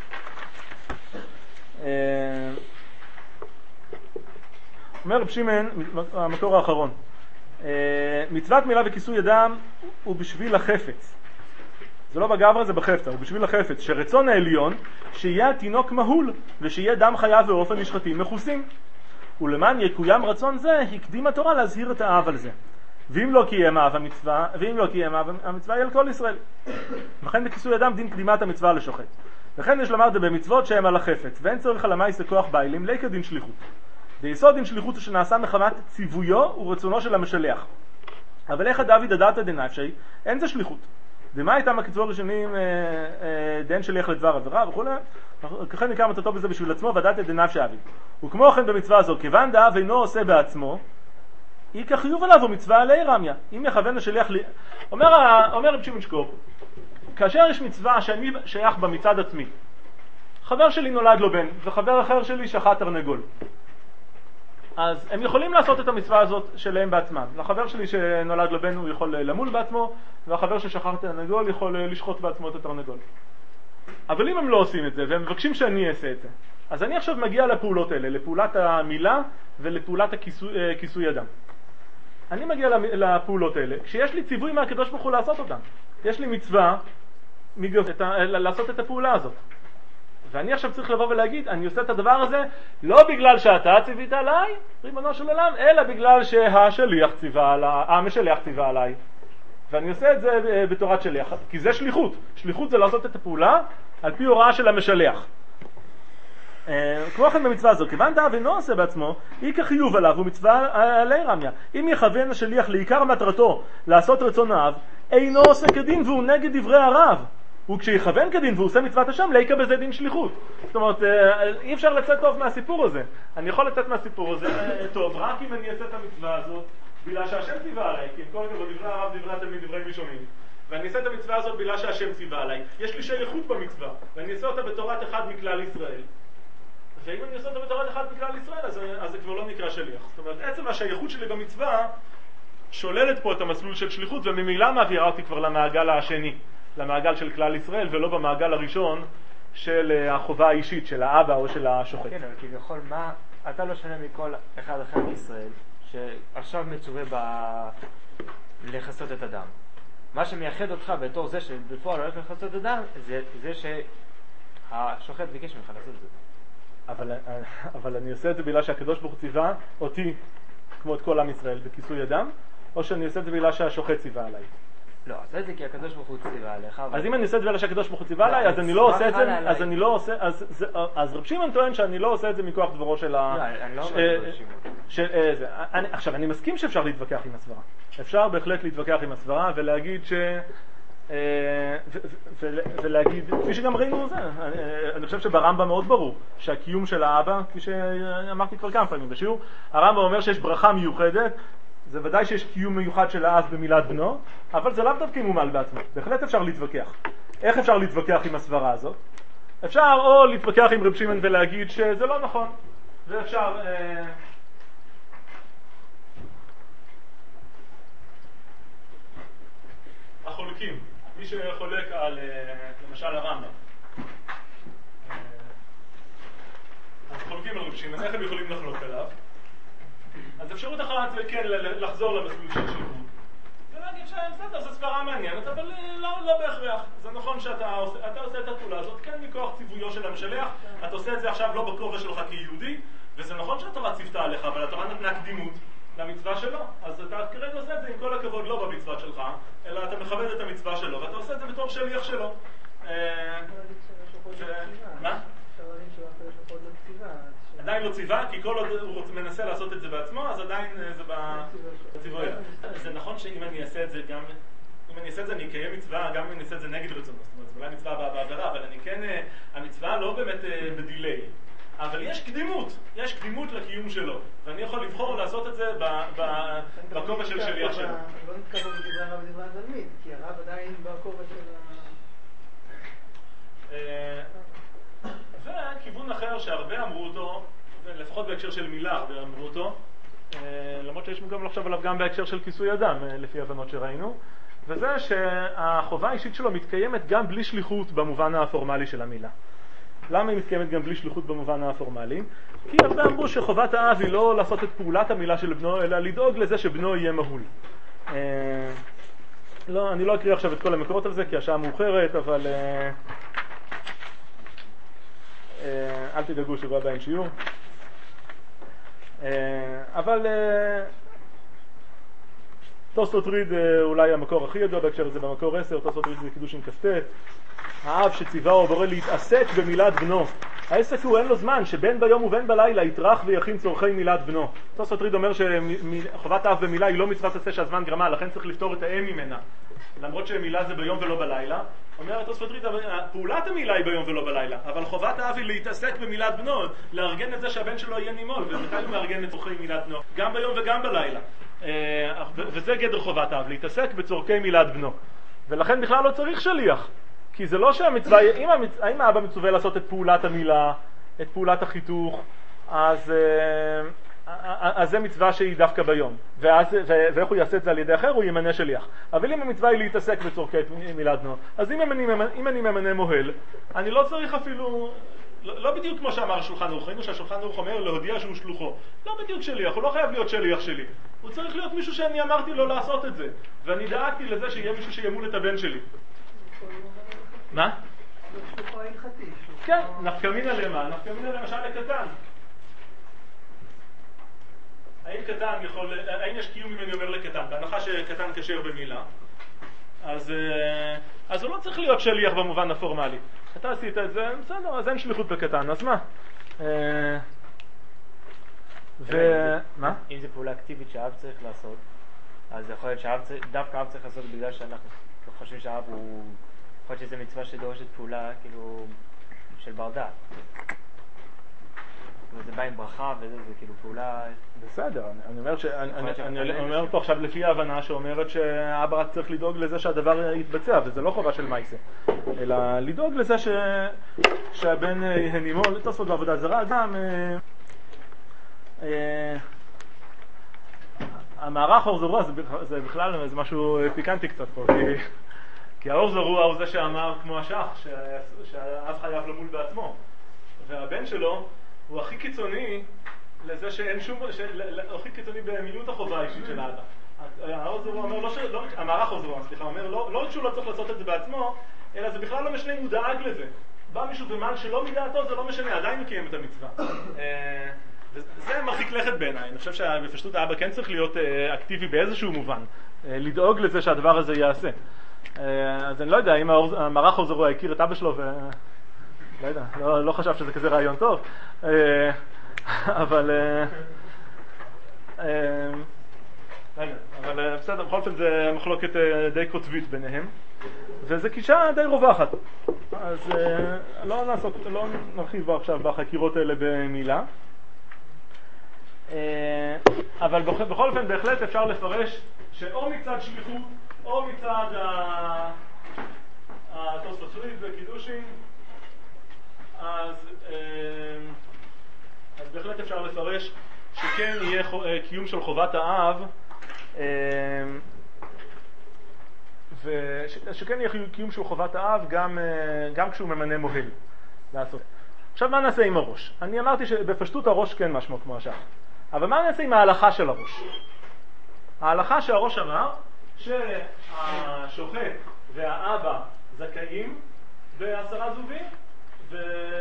אומר רב שמעון, המקור האחרון, מצוות מילה וכיסוי אדם הוא בשביל החפץ. זה לא בגברא, זה בחפצה, הוא בשביל החפץ, שרצון העליון שיהיה התינוק מהול ושיהיה דם חיה ואופן נשחטים מכוסים. ולמען יקוים רצון זה, הקדים התורה להזהיר את האב על זה. ואם לא קיים האב המצווה, ואם לא קיים האב המצווה, יהיה לכל ישראל. וכן בכיסוי אדם דין קדימת המצווה לשוחט. וכן יש לומר זה במצוות שהם על החפץ, ואין צריך על המעשה כוח ביילים, ליקא דין שליחות. ויסוד דין שליחות שנעשה מחמת ציוויו ורצונו של המשלח. אבל איך דוד הדעת דנפשי, אין זה שליחות. דמה הייתה מקצוע ראשונים דין שליח לדבר עבירה וכו', ככן ניכר מצאתו בזה בשביל עצמו ודעת את דיניו שאביו. וכמו כן במצווה הזו, כיוון דאב אינו עושה בעצמו, היא כחיוב עליו ומצווה עלי רמיה. אם יכוון השליח לי... אומר, אומר רב שמעון שקור, כאשר יש מצווה שאני שייך בה מצד עצמי, חבר שלי נולד לו בן, וחבר אחר שלי שחט תרנגול. אז הם יכולים לעשות את המצווה הזאת שלהם בעצמם. לחבר שלי שנולד לו בן הוא יכול למול בעצמו, והחבר ששחט תרנגול יכול לשחוט בעצמו את התרנגול. אבל אם הם לא עושים את זה, והם מבקשים שאני אעשה את זה, אז אני עכשיו מגיע לפעולות האלה, לפעולת המילה ולפעולת הכיסוי, כיסוי אדם. אני מגיע לפעולות האלה, כשיש לי ציווי מהקדוש ברוך הוא לעשות אותם. יש לי מצווה את ה, לעשות את הפעולה הזאת. ואני עכשיו צריך לבוא ולהגיד, אני עושה את הדבר הזה לא בגלל שאתה ציווית עליי, ריבונו של עולם, אלא בגלל שהשליח ציווה עליי, המשלח ציווה עליי. ואני עושה את זה בתורת שליח, כי זה שליחות. שליחות זה לעשות את הפעולה על פי הוראה של המשלח. כמו כן במצווה הזו, כיוון דאב אינו עושה בעצמו, היא כחיוב עליו ומצווה עלי רמיה. אם יכוון השליח לעיקר מטרתו לעשות רצון האב, אינו עושה כדין והוא נגד דברי הרב. וכשיכוון כדין והוא עושה מצוות השם, להיקה בזה דין שליחות. זאת אומרת, אי אפשר לצאת טוב מהסיפור הזה. אני יכול לצאת מהסיפור הזה טוב רק אם אני אעשה את המצווה הזאת בגלל שהשם ציווה עליי, כי עם כל הכבוד דברי הרב, דברי התלמיד, דברי ראשונים. ואני אעשה את המצווה הזאת בגלל שהשם ציווה עליי. יש לי שייכות במצווה, ואני אעשה אותה בתורת אחד מכלל ישראל. ואם אני אעשה אותה בתורת אחד מכלל ישראל, אז, אז זה כבר לא נקרא שליח. זאת אומרת, עצם השייכות שלי במצווה שוללת פה את המסלול של שליחות, וממילא מעבירה אותי כבר למעגל השני, למעגל של כלל ישראל, ולא במעגל הראשון של החובה האישית של האבא או של השוחט. כן, אבל כביכול, מה, אתה לא שונה מכל אחד אחר בישראל, שעכשיו מצווה ב... לחסות את הדם. מה שמייחד אותך בתור זה שבפועל הולך לחסות את הדם, זה, זה שהשוחט ביקש ממך לעשות את זה. אבל, אבל אני עושה את זה בגלל שהקדוש ברוך הוא ציווה אותי, כמו את כל עם ישראל, בכיסוי אדם, או שאני עושה את זה בגלל שהשוחט ציווה עליי. לא, עושה את זה כי הקדוש ברוך הוא ציווה עליך. אז אם אני עושה את זה בגלל שהקדוש ברוך הוא ציווה עליי, אז אני לא עושה את זה, אז אני לא עושה, אז רב שמעון טוען שאני לא עושה את זה מכוח דברו של ה... לא, אני לא אומר רב שמעון. עכשיו, אני מסכים שאפשר להתווכח עם הסברה. אפשר בהחלט להתווכח עם הסברה ולהגיד ש... ולהגיד, כפי שגם ראינו זה, אני חושב שברמב"ם מאוד ברור שהקיום של האבא, כפי שאמרתי כבר כמה פעמים בשיעור, הרמב"ם אומר שיש ברכה מיוחדת, זה ודאי שיש קיום מיוחד של האב במילת בנו, אבל זה לאו דווקא מומל בעצמו. בהחלט אפשר להתווכח. איך אפשר להתווכח עם הסברה הזאת? אפשר או להתווכח עם רב שמעון ולהגיד שזה לא נכון, ואפשר... אה... החולקים, מי שחולק על, למשל, הרמב"ם. אז חולקים על רב שמעון, איך הם יכולים לחלוק עליו? אז אפשרות אחת זה כן לחזור למסלול של שליחות ולהגיד שבסדר, זו סברה מעניינת, אבל לא, לא בהכרח. זה נכון שאתה עושה, אתה עושה את הפעולה הזאת כן מכוח ציוויו של המשלח, אתה עושה את זה עכשיו לא בכובע שלך כיהודי, וזה נכון שהתורה ציוותה עליך, אבל התורה נתנה קדימות למצווה שלו, אז אתה כרגע עושה את זה עם כל הכבוד לא במצווה שלך, אלא אתה מכבד את המצווה שלו, ואתה עושה את זה בתור שליח שלו. מה? עדיין לא ציווה, כי כל עוד הוא מנסה לעשות את זה בעצמו, אז עדיין זה בציווי. זה נכון שאם אני אעשה את זה גם, אם אני אעשה את זה אני אקיים מצווה, גם אם אני אעשה את זה נגד רצונו, זאת אומרת, זה אולי מצווה בעבירה, אבל אני כן, המצווה לא באמת בדיליי, אבל יש קדימות, יש קדימות לקיום שלו, ואני יכול לבחור לעשות את זה בכובע של שליח שלו. לא נתקבל בדברי הרב ודברי התלמיד, כי הרב עדיין בכובע של ה... וכיוון אחר שהרבה אמרו אותו, לפחות בהקשר של מילה הרבה אמרו אותו, למרות שיש גם לחשוב עליו גם בהקשר של כיסוי אדם, לפי הבנות שראינו, וזה שהחובה האישית שלו מתקיימת גם בלי שליחות במובן הפורמלי של המילה. למה היא מתקיימת גם בלי שליחות במובן הפורמלי? כי הרבה אמרו שחובת האב היא לא לעשות את פעולת המילה של בנו, אלא לדאוג לזה שבנו יהיה מהול. לא, אני לא אקריא עכשיו את כל המקורות על זה, כי השעה מאוחרת, אבל... אל תדאגו שבא בהם שיעור. אבל תוספות ריד אולי המקור הכי ידוע בהקשר הזה במקור עשר, תוספות ריד זה קידושין כ"ט. האב שציווה או בורא להתעסק במילת בנו. העסק הוא אין לו זמן שבין ביום ובין בלילה יטרח ויכין צורכי מילת בנו. תוספות ריד אומר שחובת האב במילה היא לא מצוות עשה שהזמן גרמה, לכן צריך לפתור את האם ממנה. למרות שמילה זה ביום ולא בלילה. אומרת תוספות ריתא, פעולת המילה היא ביום ולא בלילה, אבל חובת האב היא להתעסק במילת בנו, לארגן את זה שהבן שלו יהיה נימול, ומתי הוא מארגן את צורכי מילת בנו? גם ביום וגם בלילה. וזה גדר חובת האב, להתעסק בצורכי מילת בנו. ולכן בכלל לא צריך שליח, כי זה לא שהמצווה, אם, המצ... אם האבא מצווה לעשות את פעולת המילה, את פעולת החיתוך, אז, אז זה מצווה שהיא דווקא ביום. ואז, ו... ואיך הוא יעשה את זה על ידי אחר, הוא ימנה שליח. אבל אם המצווה היא להתעסק בצורכי מילת בנו, אז אם אני, אם אני ממנה מוהל, אני לא צריך אפילו, לא, לא בדיוק כמו שאמר השולחן ערוך, ראינו שהשולחן ערוך אומר להודיע שהוא שלוחו. לא בדיוק שליח, הוא לא חייב להיות שליח שלי. הוא צריך להיות מישהו שאני אמרתי לו לעשות את זה. ואני דאגתי לזה שיהיה מישהו שימול את הבן שלי. מה? שלוחו הלכתי. כן, נפקמינה למה? נפקמינה למשל לקטן. האם קטן יכול, האם יש קיום אם אני אומר לקטן? בהנחה שקטן כשר במילה, אז, אז הוא לא צריך להיות שליח במובן הפורמלי. אתה עשית את זה, בסדר, אז אין שליחות בקטן, אז מה? ומה? אם זה פעולה אקטיבית שהאב צריך לעשות, אז יכול להיות שדווקא האב צריך לעשות בגלל שאנחנו חושבים שהאב הוא, יכול להיות שזה מצווה שדורשת פעולה כאילו של בר דעת. זה בא עם ברכה וזה, זה כאילו פעולה... בסדר, אני אומר ש... אני אומר פה עכשיו לפי ההבנה שאומרת שהאבא רק צריך לדאוג לזה שהדבר יתבצע, וזה לא חובה של מייסה, אלא לדאוג לזה שהבן הנימול, תעשות בעבודה זרה, גם... המערך אור זרוע זה בכלל משהו פיקנטי קצת פה, כי האור זרוע הוא זה שאמר כמו השח, שהאב חייב למול בעצמו, והבן שלו הוא הכי קיצוני לזה שאין שום, הכי קיצוני במילאות החובה האישית של האבא. האור זרוע אומר, המערך אור זרוע, סליחה, אומר לא רק שהוא לא צריך לעשות את זה בעצמו, אלא זה בכלל לא משנה אם הוא דאג לזה. בא מישהו ומעל שלא מדעתו, זה לא משנה, עדיין מקיים את המצווה. זה מרחיק לכת בעיניי. אני חושב שבפשטות האבא כן צריך להיות אקטיבי באיזשהו מובן, לדאוג לזה שהדבר הזה יעשה. אז אני לא יודע, אם המערך אור זרוע הכיר את אבא שלו ו... לא יודע, לא, לא חשב שזה כזה רעיון טוב, אבל... אבל בסדר, בכל אופן זה מחלוקת די קוטבית ביניהם, וזה גישה די רווחת. אז לא נעסוק, לא נרחיב עכשיו בחקירות האלה במילה. אבל בכל אופן בהחלט אפשר לפרש שאו מצד שליחות או מצד התוספות וקידושין, אז, אז בהחלט אפשר לפרש שכן יהיה קיום של חובת האב, ושכן יהיה קיום של חובת האב גם, גם כשהוא ממנה מוהל לעשות. עכשיו מה נעשה עם הראש? אני אמרתי שבפשטות הראש כן משמעו כמו השח, אבל מה נעשה עם ההלכה של הראש? ההלכה שהראש אמר שהשוחט והאבא זכאים בעשרה זובים, ו...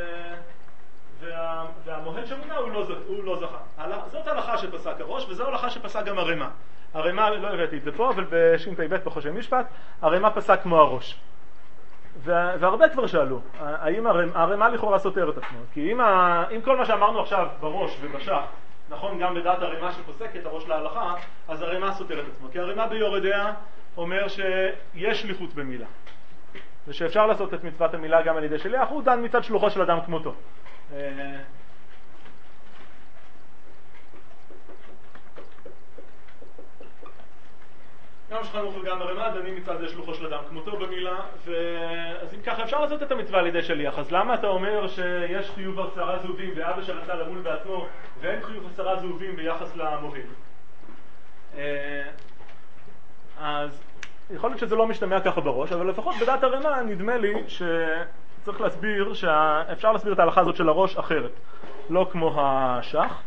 וה... והמוהל שמונה הוא לא, ז... הוא לא זכה. זאת ההלכה שפסק הראש, וזו ההלכה שפסק גם הרמה. הרמה, לא הבאתי את זה פה, אבל בשין פי בית בחושי משפט, הרמה פסק כמו הראש. ו... והרבה כבר שאלו, האם הרמה, הרמה לכאורה סותר את עצמו? כי אם, ה... אם כל מה שאמרנו עכשיו בראש ובשח, נכון גם בדעת הרמה שפוסקת הראש להלכה, אז הרמה סותר את עצמו. כי הרמה ביורדיה אומר שיש שליחות במילה. ושאפשר לעשות את מצוות המילה גם על ידי שליח, הוא דן מצד שלוחו של אדם כמותו. גם שולחן ערוך וגם הרמה דנים מצד שלוחו של אדם כמותו במילה, אז אם ככה אפשר לעשות את המצווה על ידי שליח. אז למה אתה אומר שיש חיוב עשרה זהובים ואבא שרצה למול בעצמו ואין חיוב עשרה זהובים ביחס למוהל? אז יכול להיות שזה לא משתמע ככה בראש, אבל לפחות בדעת הרמה נדמה לי שצריך להסביר, שאפשר להסביר את ההלכה הזאת של הראש אחרת, לא כמו השח.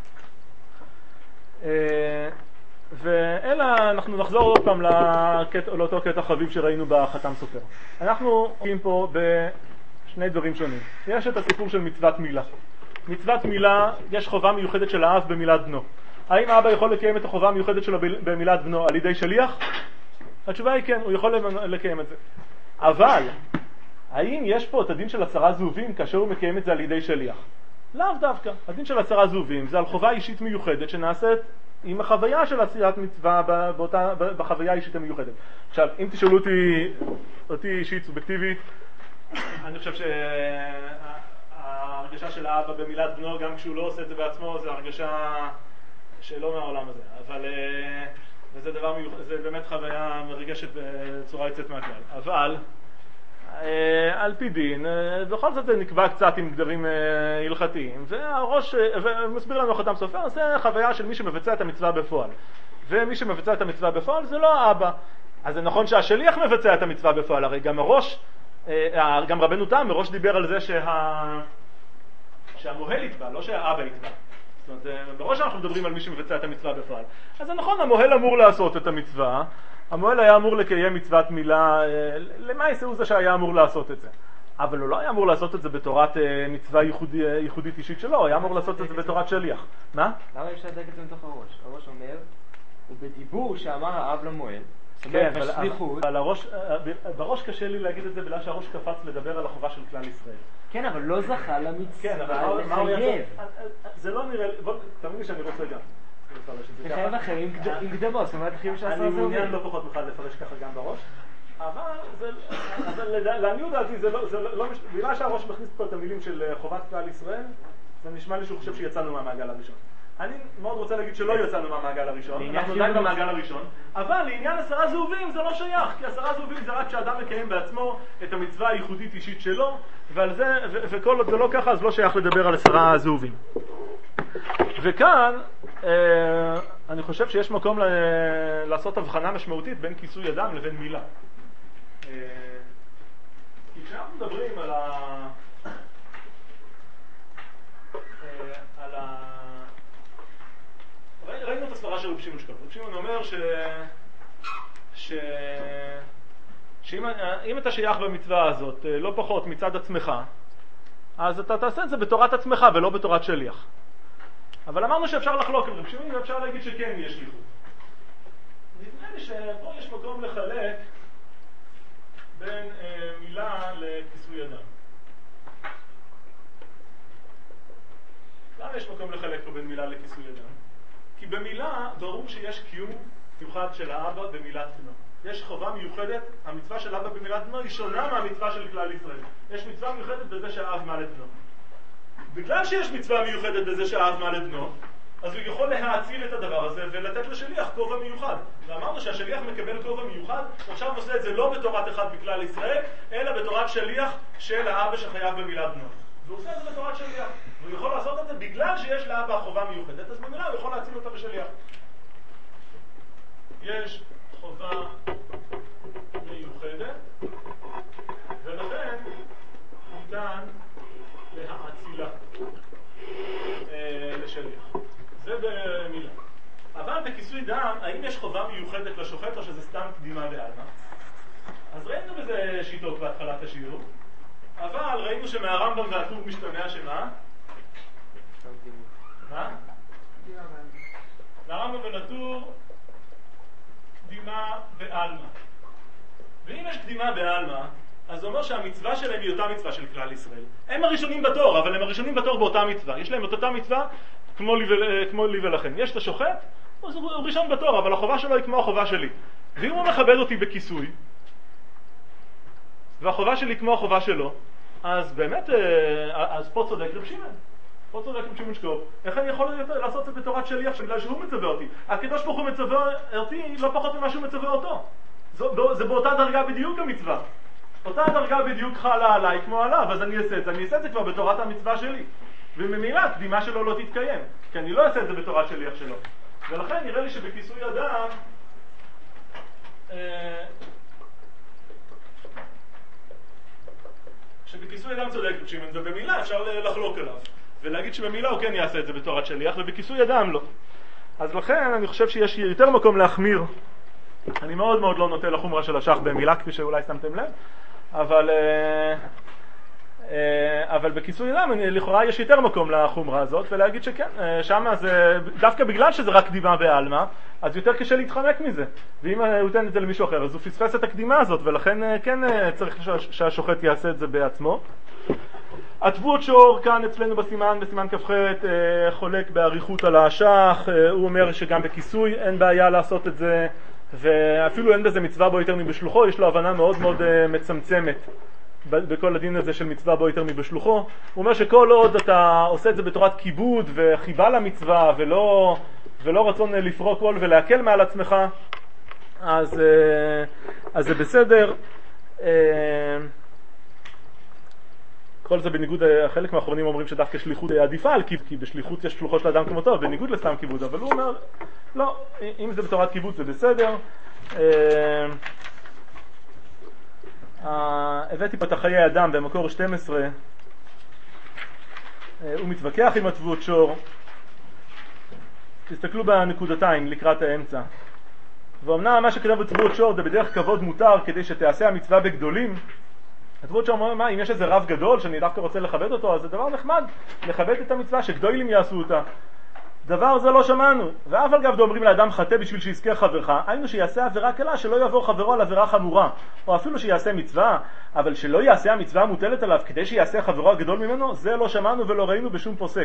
ואלא אנחנו נחזור עוד פעם לקטע, לאותו קטע חביב שראינו בחתם סופר. אנחנו רואים פה בשני דברים שונים. יש את הסיפור של מצוות מילה. מצוות מילה, יש חובה מיוחדת של האב במילת בנו. האם האבא יכול לקיים את החובה המיוחדת שלו במילת בנו על ידי שליח? התשובה היא כן, הוא יכול לקיים את זה. אבל, האם יש פה את הדין של עשרה זהובים כאשר הוא מקיים את זה על ידי שליח? לאו דווקא. הדין של עשרה זהובים זה על חובה אישית מיוחדת שנעשית עם החוויה של עשיית מצווה באותה, בחוויה האישית המיוחדת. עכשיו, אם תשאלו אותי, אותי אישית סובייקטיבית, אני חושב שההרגשה של האבא במילת בנו, גם כשהוא לא עושה את זה בעצמו, זה הרגשה שלא מהעולם הזה. אבל וזה דבר מיוחד, זה באמת חוויה מרגשת בצורה יוצאת מהכלל. אבל על פי דין, בכל זאת זה נקבע קצת עם גדרים הלכתיים, והראש, ומסביר לנו חתם סופר, זה חוויה של מי שמבצע את המצווה בפועל. ומי שמבצע את המצווה בפועל זה לא האבא. אז זה נכון שהשליח מבצע את המצווה בפועל, הרי גם הראש, גם רבנו תם מראש דיבר על זה שה... שהמוהל יתבע, לא שהאבא יתבע. זאת אומרת, בראש אנחנו מדברים על מי שמבצע את המצווה בפועל. אז זה נכון, המוהל אמור לעשות את המצווה, המוהל היה אמור לקיים מצוות מילה, למה יעשו זה שהיה אמור לעשות את זה? אבל הוא לא היה אמור לעשות את זה בתורת מצווה ייחודי, ייחודית אישית שלו, הוא היה אמור לעשות את זה בתורת שליח. מה? למה אפשר לדייק את זה מתוך הראש? הראש אומר, ובדיבור שאמר האב למוהל, כן, אבל, אבל הראש, בראש קשה לי להגיד את זה בגלל שהראש קפץ לדבר על החובה של כלל ישראל. כן, אבל לא זכה למצווה, כן, אבל מה הוא יעשה? זה לא נראה, בוא, תאמין לי שאני רוצה גם. לחייב אחרים עם קדמות, זאת אומרת, חייב שעשה אני מעוניין לא פחות בכלל לפרש ככה גם בראש, אבל לעניות דעתי זה לא, בגלל שהראש מכניס פה את המילים של חובת כלל ישראל, זה נשמע לי שהוא חושב שיצאנו מהמעגל הראשון. אני מאוד רוצה להגיד שלא יצאנו מהמעגל הראשון, אנחנו עדיין במעגל הראשון, אבל לעניין עשרה זהובים זה לא שייך, כי עשרה זהובים זה רק כשאדם מקיים בעצמו את המצווה הייחודית אישית שלו, ועל זה, וכל עוד זה לא ככה, אז לא שייך לדבר על עשרה זהובים. וכאן אה, אני חושב שיש מקום ל- לעשות הבחנה משמעותית בין כיסוי אדם לבין מילה. אה, כי כשאנחנו מדברים על ה... אה, על ה... ראי, ראינו את הסברה של רב שמעון שקול. רב שמעון אומר ש... ש... שאם אם אתה שייך במצווה הזאת לא פחות מצד עצמך, אז אתה תעשה את זה בתורת עצמך ולא בתורת שליח. אבל אמרנו שאפשר לחלוק על רב שמעון ואפשר להגיד שכן יש שליחות. נדמה לי שפה יש מקום לחלק בין אה, מילה לכיסוי אדם. למה יש מקום לחלק פה בין מילה לכיסוי אדם? כי במילה ברור שיש קיום מיוחד של האבא במילת בנו. יש חובה מיוחדת, המצווה של אבא במילת בנו היא שונה מהמצווה של כלל ישראל. יש מצווה מיוחדת בזה שהאב מעל את בנו. בגלל שיש מצווה מיוחדת בזה שהאב מעל את בנו, אז הוא יכול להאציל את הדבר הזה ולתת לשליח כובע מיוחד. ואמרנו שהשליח מקבל כובע מיוחד, עכשיו הוא עושה את זה לא בתורת אחד בכלל ישראל, אלא בתורת שליח של האבא שחייב במילת בנו. והוא עושה את זה בתורת שליח. והוא יכול לעשות את זה בגלל שיש לאבא חובה מיוחדת, אז במילה הוא יכול להציל אותה בשליח. יש חובה מיוחדת, ולכן ניתן להאצילה אה, לשליח. זה במילה. אבל בכיסוי דם, האם יש חובה מיוחדת לשוחט או שזה סתם קדימה בעלמא? אז ראינו בזה שיטות בהתחלת השיעור, אבל ראינו שמהרמב"ם והטור משתמע שמה? מה? מהרמב"ם ולטור קדימה בעלמא. ואם יש קדימה בעלמא, אז זה אומר שהמצווה שלהם היא אותה מצווה של כלל ישראל. הם הראשונים בתור, אבל הם הראשונים בתור באותה מצווה. יש להם את אותה מצווה כמו לי, ו... כמו לי ולכם. יש את השוחט, אז הוא ראשון בתור, אבל החובה שלו היא כמו החובה שלי. ואם הוא מכבד אותי בכיסוי, והחובה שלי כמו החובה שלו, אז באמת, אז פה צודק רב שמעון. פה צודק רב שמעון שקול. איך אני יכול לעשות את זה בתורת שליח בגלל שהוא מצווה אותי? הקדוש ברוך הוא מצווה אותי לא פחות ממה שהוא מצווה אותו. זו, זה באותה דרגה בדיוק המצווה. אותה דרגה בדיוק חלה עליי כמו עליו, אז אני אעשה את זה. אני אעשה את זה כבר בתורת המצווה שלי. וממילא הקדימה שלו לא תתקיים, כי אני לא אעשה את זה בתורת שליח שלו. ולכן נראה לי שבכיסוי אדם, אה, שבכיסוי אדם צודק, ובמילה אפשר לחלוק עליו, ולהגיד שבמילה הוא כן יעשה את זה בתורת שליח, ובכיסוי אדם לא. אז לכן אני חושב שיש יותר מקום להחמיר. אני מאוד מאוד לא נוטה לחומרה של השח במילה, כפי שאולי שמתם לב, אבל, אבל בכיסוי אדם לכאורה יש יותר מקום לחומרה הזאת, ולהגיד שכן, שמה זה, דווקא בגלל שזה רק קדימה בעלמא, אז יותר קשה להתחמק מזה. ואם הוא ייתן את זה למישהו אחר, אז הוא פספס את הקדימה הזאת, ולכן כן צריך שהשוחט יעשה את זה בעצמו. התבואות שור כאן אצלנו בסימן, בסימן כ"ח, חולק באריכות על האשך, הוא אומר שגם בכיסוי אין בעיה לעשות את זה, ואפילו אין בזה מצווה בו יותר מבשלוחו, יש לו הבנה מאוד מאוד מצמצמת בכל הדין הזה של מצווה בו יותר מבשלוחו. הוא אומר שכל עוד אתה עושה את זה בתורת כיבוד וחיבה למצווה ולא, ולא רצון לפרוק כל ולהקל מעל עצמך, אז, אז זה בסדר. כל זה בניגוד, חלק מהאחרונים אומרים שדווקא שליחות עדיפה על כיבוד, כי בשליחות יש שלוחו של אדם כמותו, בניגוד לסתם כיבוד, אבל הוא אומר, לא, אם זה בתורת כיבוד זה בסדר. הבאתי פה את חיי אדם במקור שתים עשרה, הוא מתווכח עם התבואות שור, תסתכלו בנקודתיים לקראת האמצע, ואומנם מה שכתב בתבואות שור זה בדרך כבוד מותר כדי שתעשה המצווה בגדולים. התבואות שור אומר, מה, אם יש איזה רב גדול שאני דווקא רוצה לכבד אותו, אז זה דבר נחמד לכבד את המצווה שגדולים יעשו אותה. דבר זה לא שמענו, ואף על גב אומרים לאדם חטא בשביל שיזכה חברך, היינו שיעשה עבירה קלה, שלא יעבור חברו על עבירה חמורה, או אפילו שיעשה מצווה, אבל שלא יעשה המצווה המוטלת עליו כדי שיעשה חברו הגדול ממנו, זה לא שמענו ולא ראינו בשום פוסק.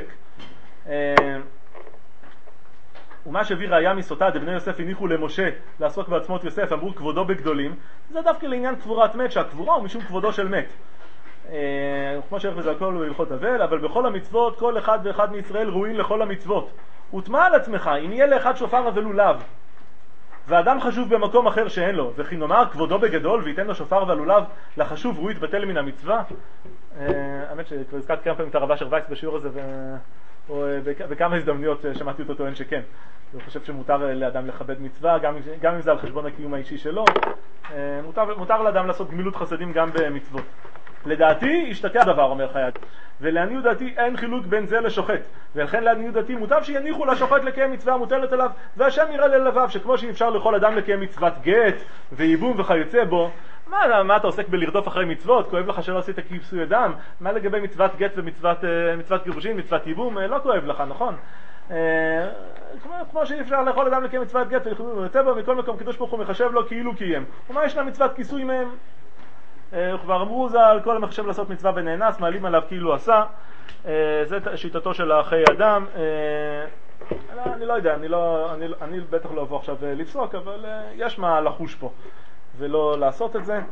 ומה שהביא ראיה מסוטה, דבני יוסף הניחו למשה לעסוק בעצמות יוסף, אמרו כבודו בגדולים, זה דווקא לעניין קבורת מת, שהקבורה הוא משום כבודו של מת. כמו שערך בזה הכל הוא הלכות אבל, אבל בכל המצוות, כל אחד ואחד מישראל ראויים לכל המצוות. ותמה על עצמך, אם יהיה לאחד שופר אבל לולב, ואדם חשוב במקום אחר שאין לו, וכי נאמר כבודו בגדול וייתן לו שופר ולולב, לחשוב הוא יתבטל מן המצווה. האמת שכבר הזכרתי כמה פעמים את הרב אשר וייס בשיעור הזה, או בכמה הזדמנויות שמעתי אותו טוען שכן. הוא חושב שמותר לאדם לכבד מצווה, גם, גם אם זה על חשבון הקיום האישי שלו. מותר, מותר לאדם לעשות גמילות חסדים גם במצוות. לדעתי השתקע דבר, אומר חייד, ולעניות דעתי אין חילוק בין זה לשוחט, ולכן לעניות דעתי מוטב שיניחו לשוחט לקיים מצווה המוטלת עליו, והשם יראה ללבב, שכמו שאי אפשר לכל אדם לקיים מצוות גט וייבום וכיוצא בו. מה, מה אתה עוסק בלרדוף אחרי מצוות? כואב לך שלא עשית כיסוי אדם? מה לגבי מצוות גט ומצוות מצוות גירושין, מצוות ייבום? לא כואב לך, נכון? כמו, כמו שאי אפשר לכל אדם לקיים מצוות גט וכיוצא בו, מכל מקום קדוש ברוך הוא מחשב לו כאילו קיים. ומה יש לה מצוות כיסוי מהם? כבר אמרו ז"ל, כל המחשב לעשות מצווה ונאנס, מעלים עליו כאילו עשה. זה שיטתו של חיי אדם. אני לא יודע, אני, לא, אני, אני בטח לא אבוא עכשיו לפסוק, אבל יש מה לחוש פה ולא לעשות את זה.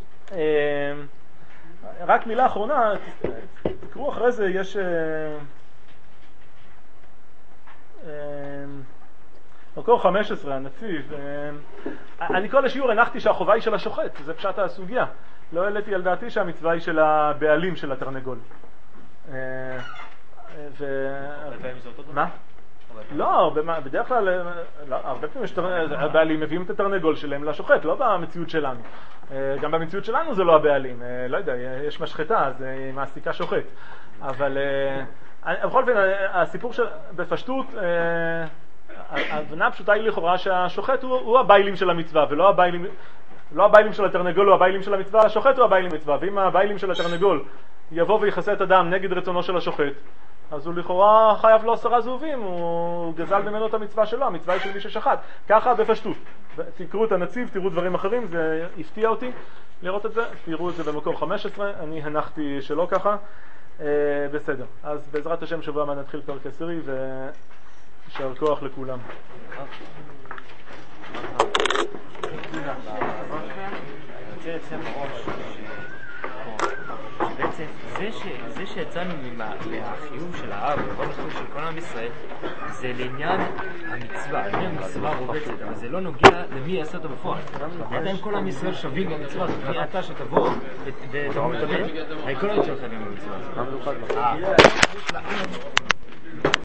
רק מילה אחרונה, תקראו אחרי זה, יש מקור חמש עשרה, הנציב. אני כל השיעור הנחתי שהחובה היא של השוחט, זה פשט הסוגיה. לא העליתי על דעתי שהמצווה היא של הבעלים של התרנגול. מה? לא, בדרך כלל, הרבה פעמים הבעלים מביאים את התרנגול שלהם לשוחט, לא במציאות שלנו. גם במציאות שלנו זה לא הבעלים, לא יודע, יש משחטה, אז היא מעסיקה שוחט. אבל בכל אופן, הסיפור בפשטות, ההבנה הפשוטה היא לכאורה שהשוחט הוא הבעלים של המצווה, ולא הבעלים... לא הבעלים של התרנגול הוא הבעלים של המצווה, השוחט הוא הבעלים מצווה. ואם הבעלים של התרנגול יבוא ויחסה את אדם נגד רצונו של השוחט, אז הוא לכאורה חייב לו עשרה זהובים, הוא גזל ממנו את המצווה שלו, המצווה היא של מי ששחט. ככה בפשטות. תקראו את הנציב, תראו דברים אחרים, זה הפתיע אותי לראות את זה, תראו את זה במקור חמש עשרה, אני הנחתי שלא ככה. אה, בסדר, אז בעזרת השם שבוע מה נתחיל פרק עשירי ושאר כוח לכולם. אני רוצה לציין בראש שבעצם זה שיצאנו מהחיוב של האב וכל החיוב של כל עם ישראל זה לעניין המצווה, לעניין המצווה רובצת, אבל זה לא נוגע למי יעשה אותו בפועל. עדיין כל עם ישראל שווים במצווה הזאת, מי אתה שתבוא ותבוא מתאמן, הרי כל עוד שלך גם במצווה הזאת.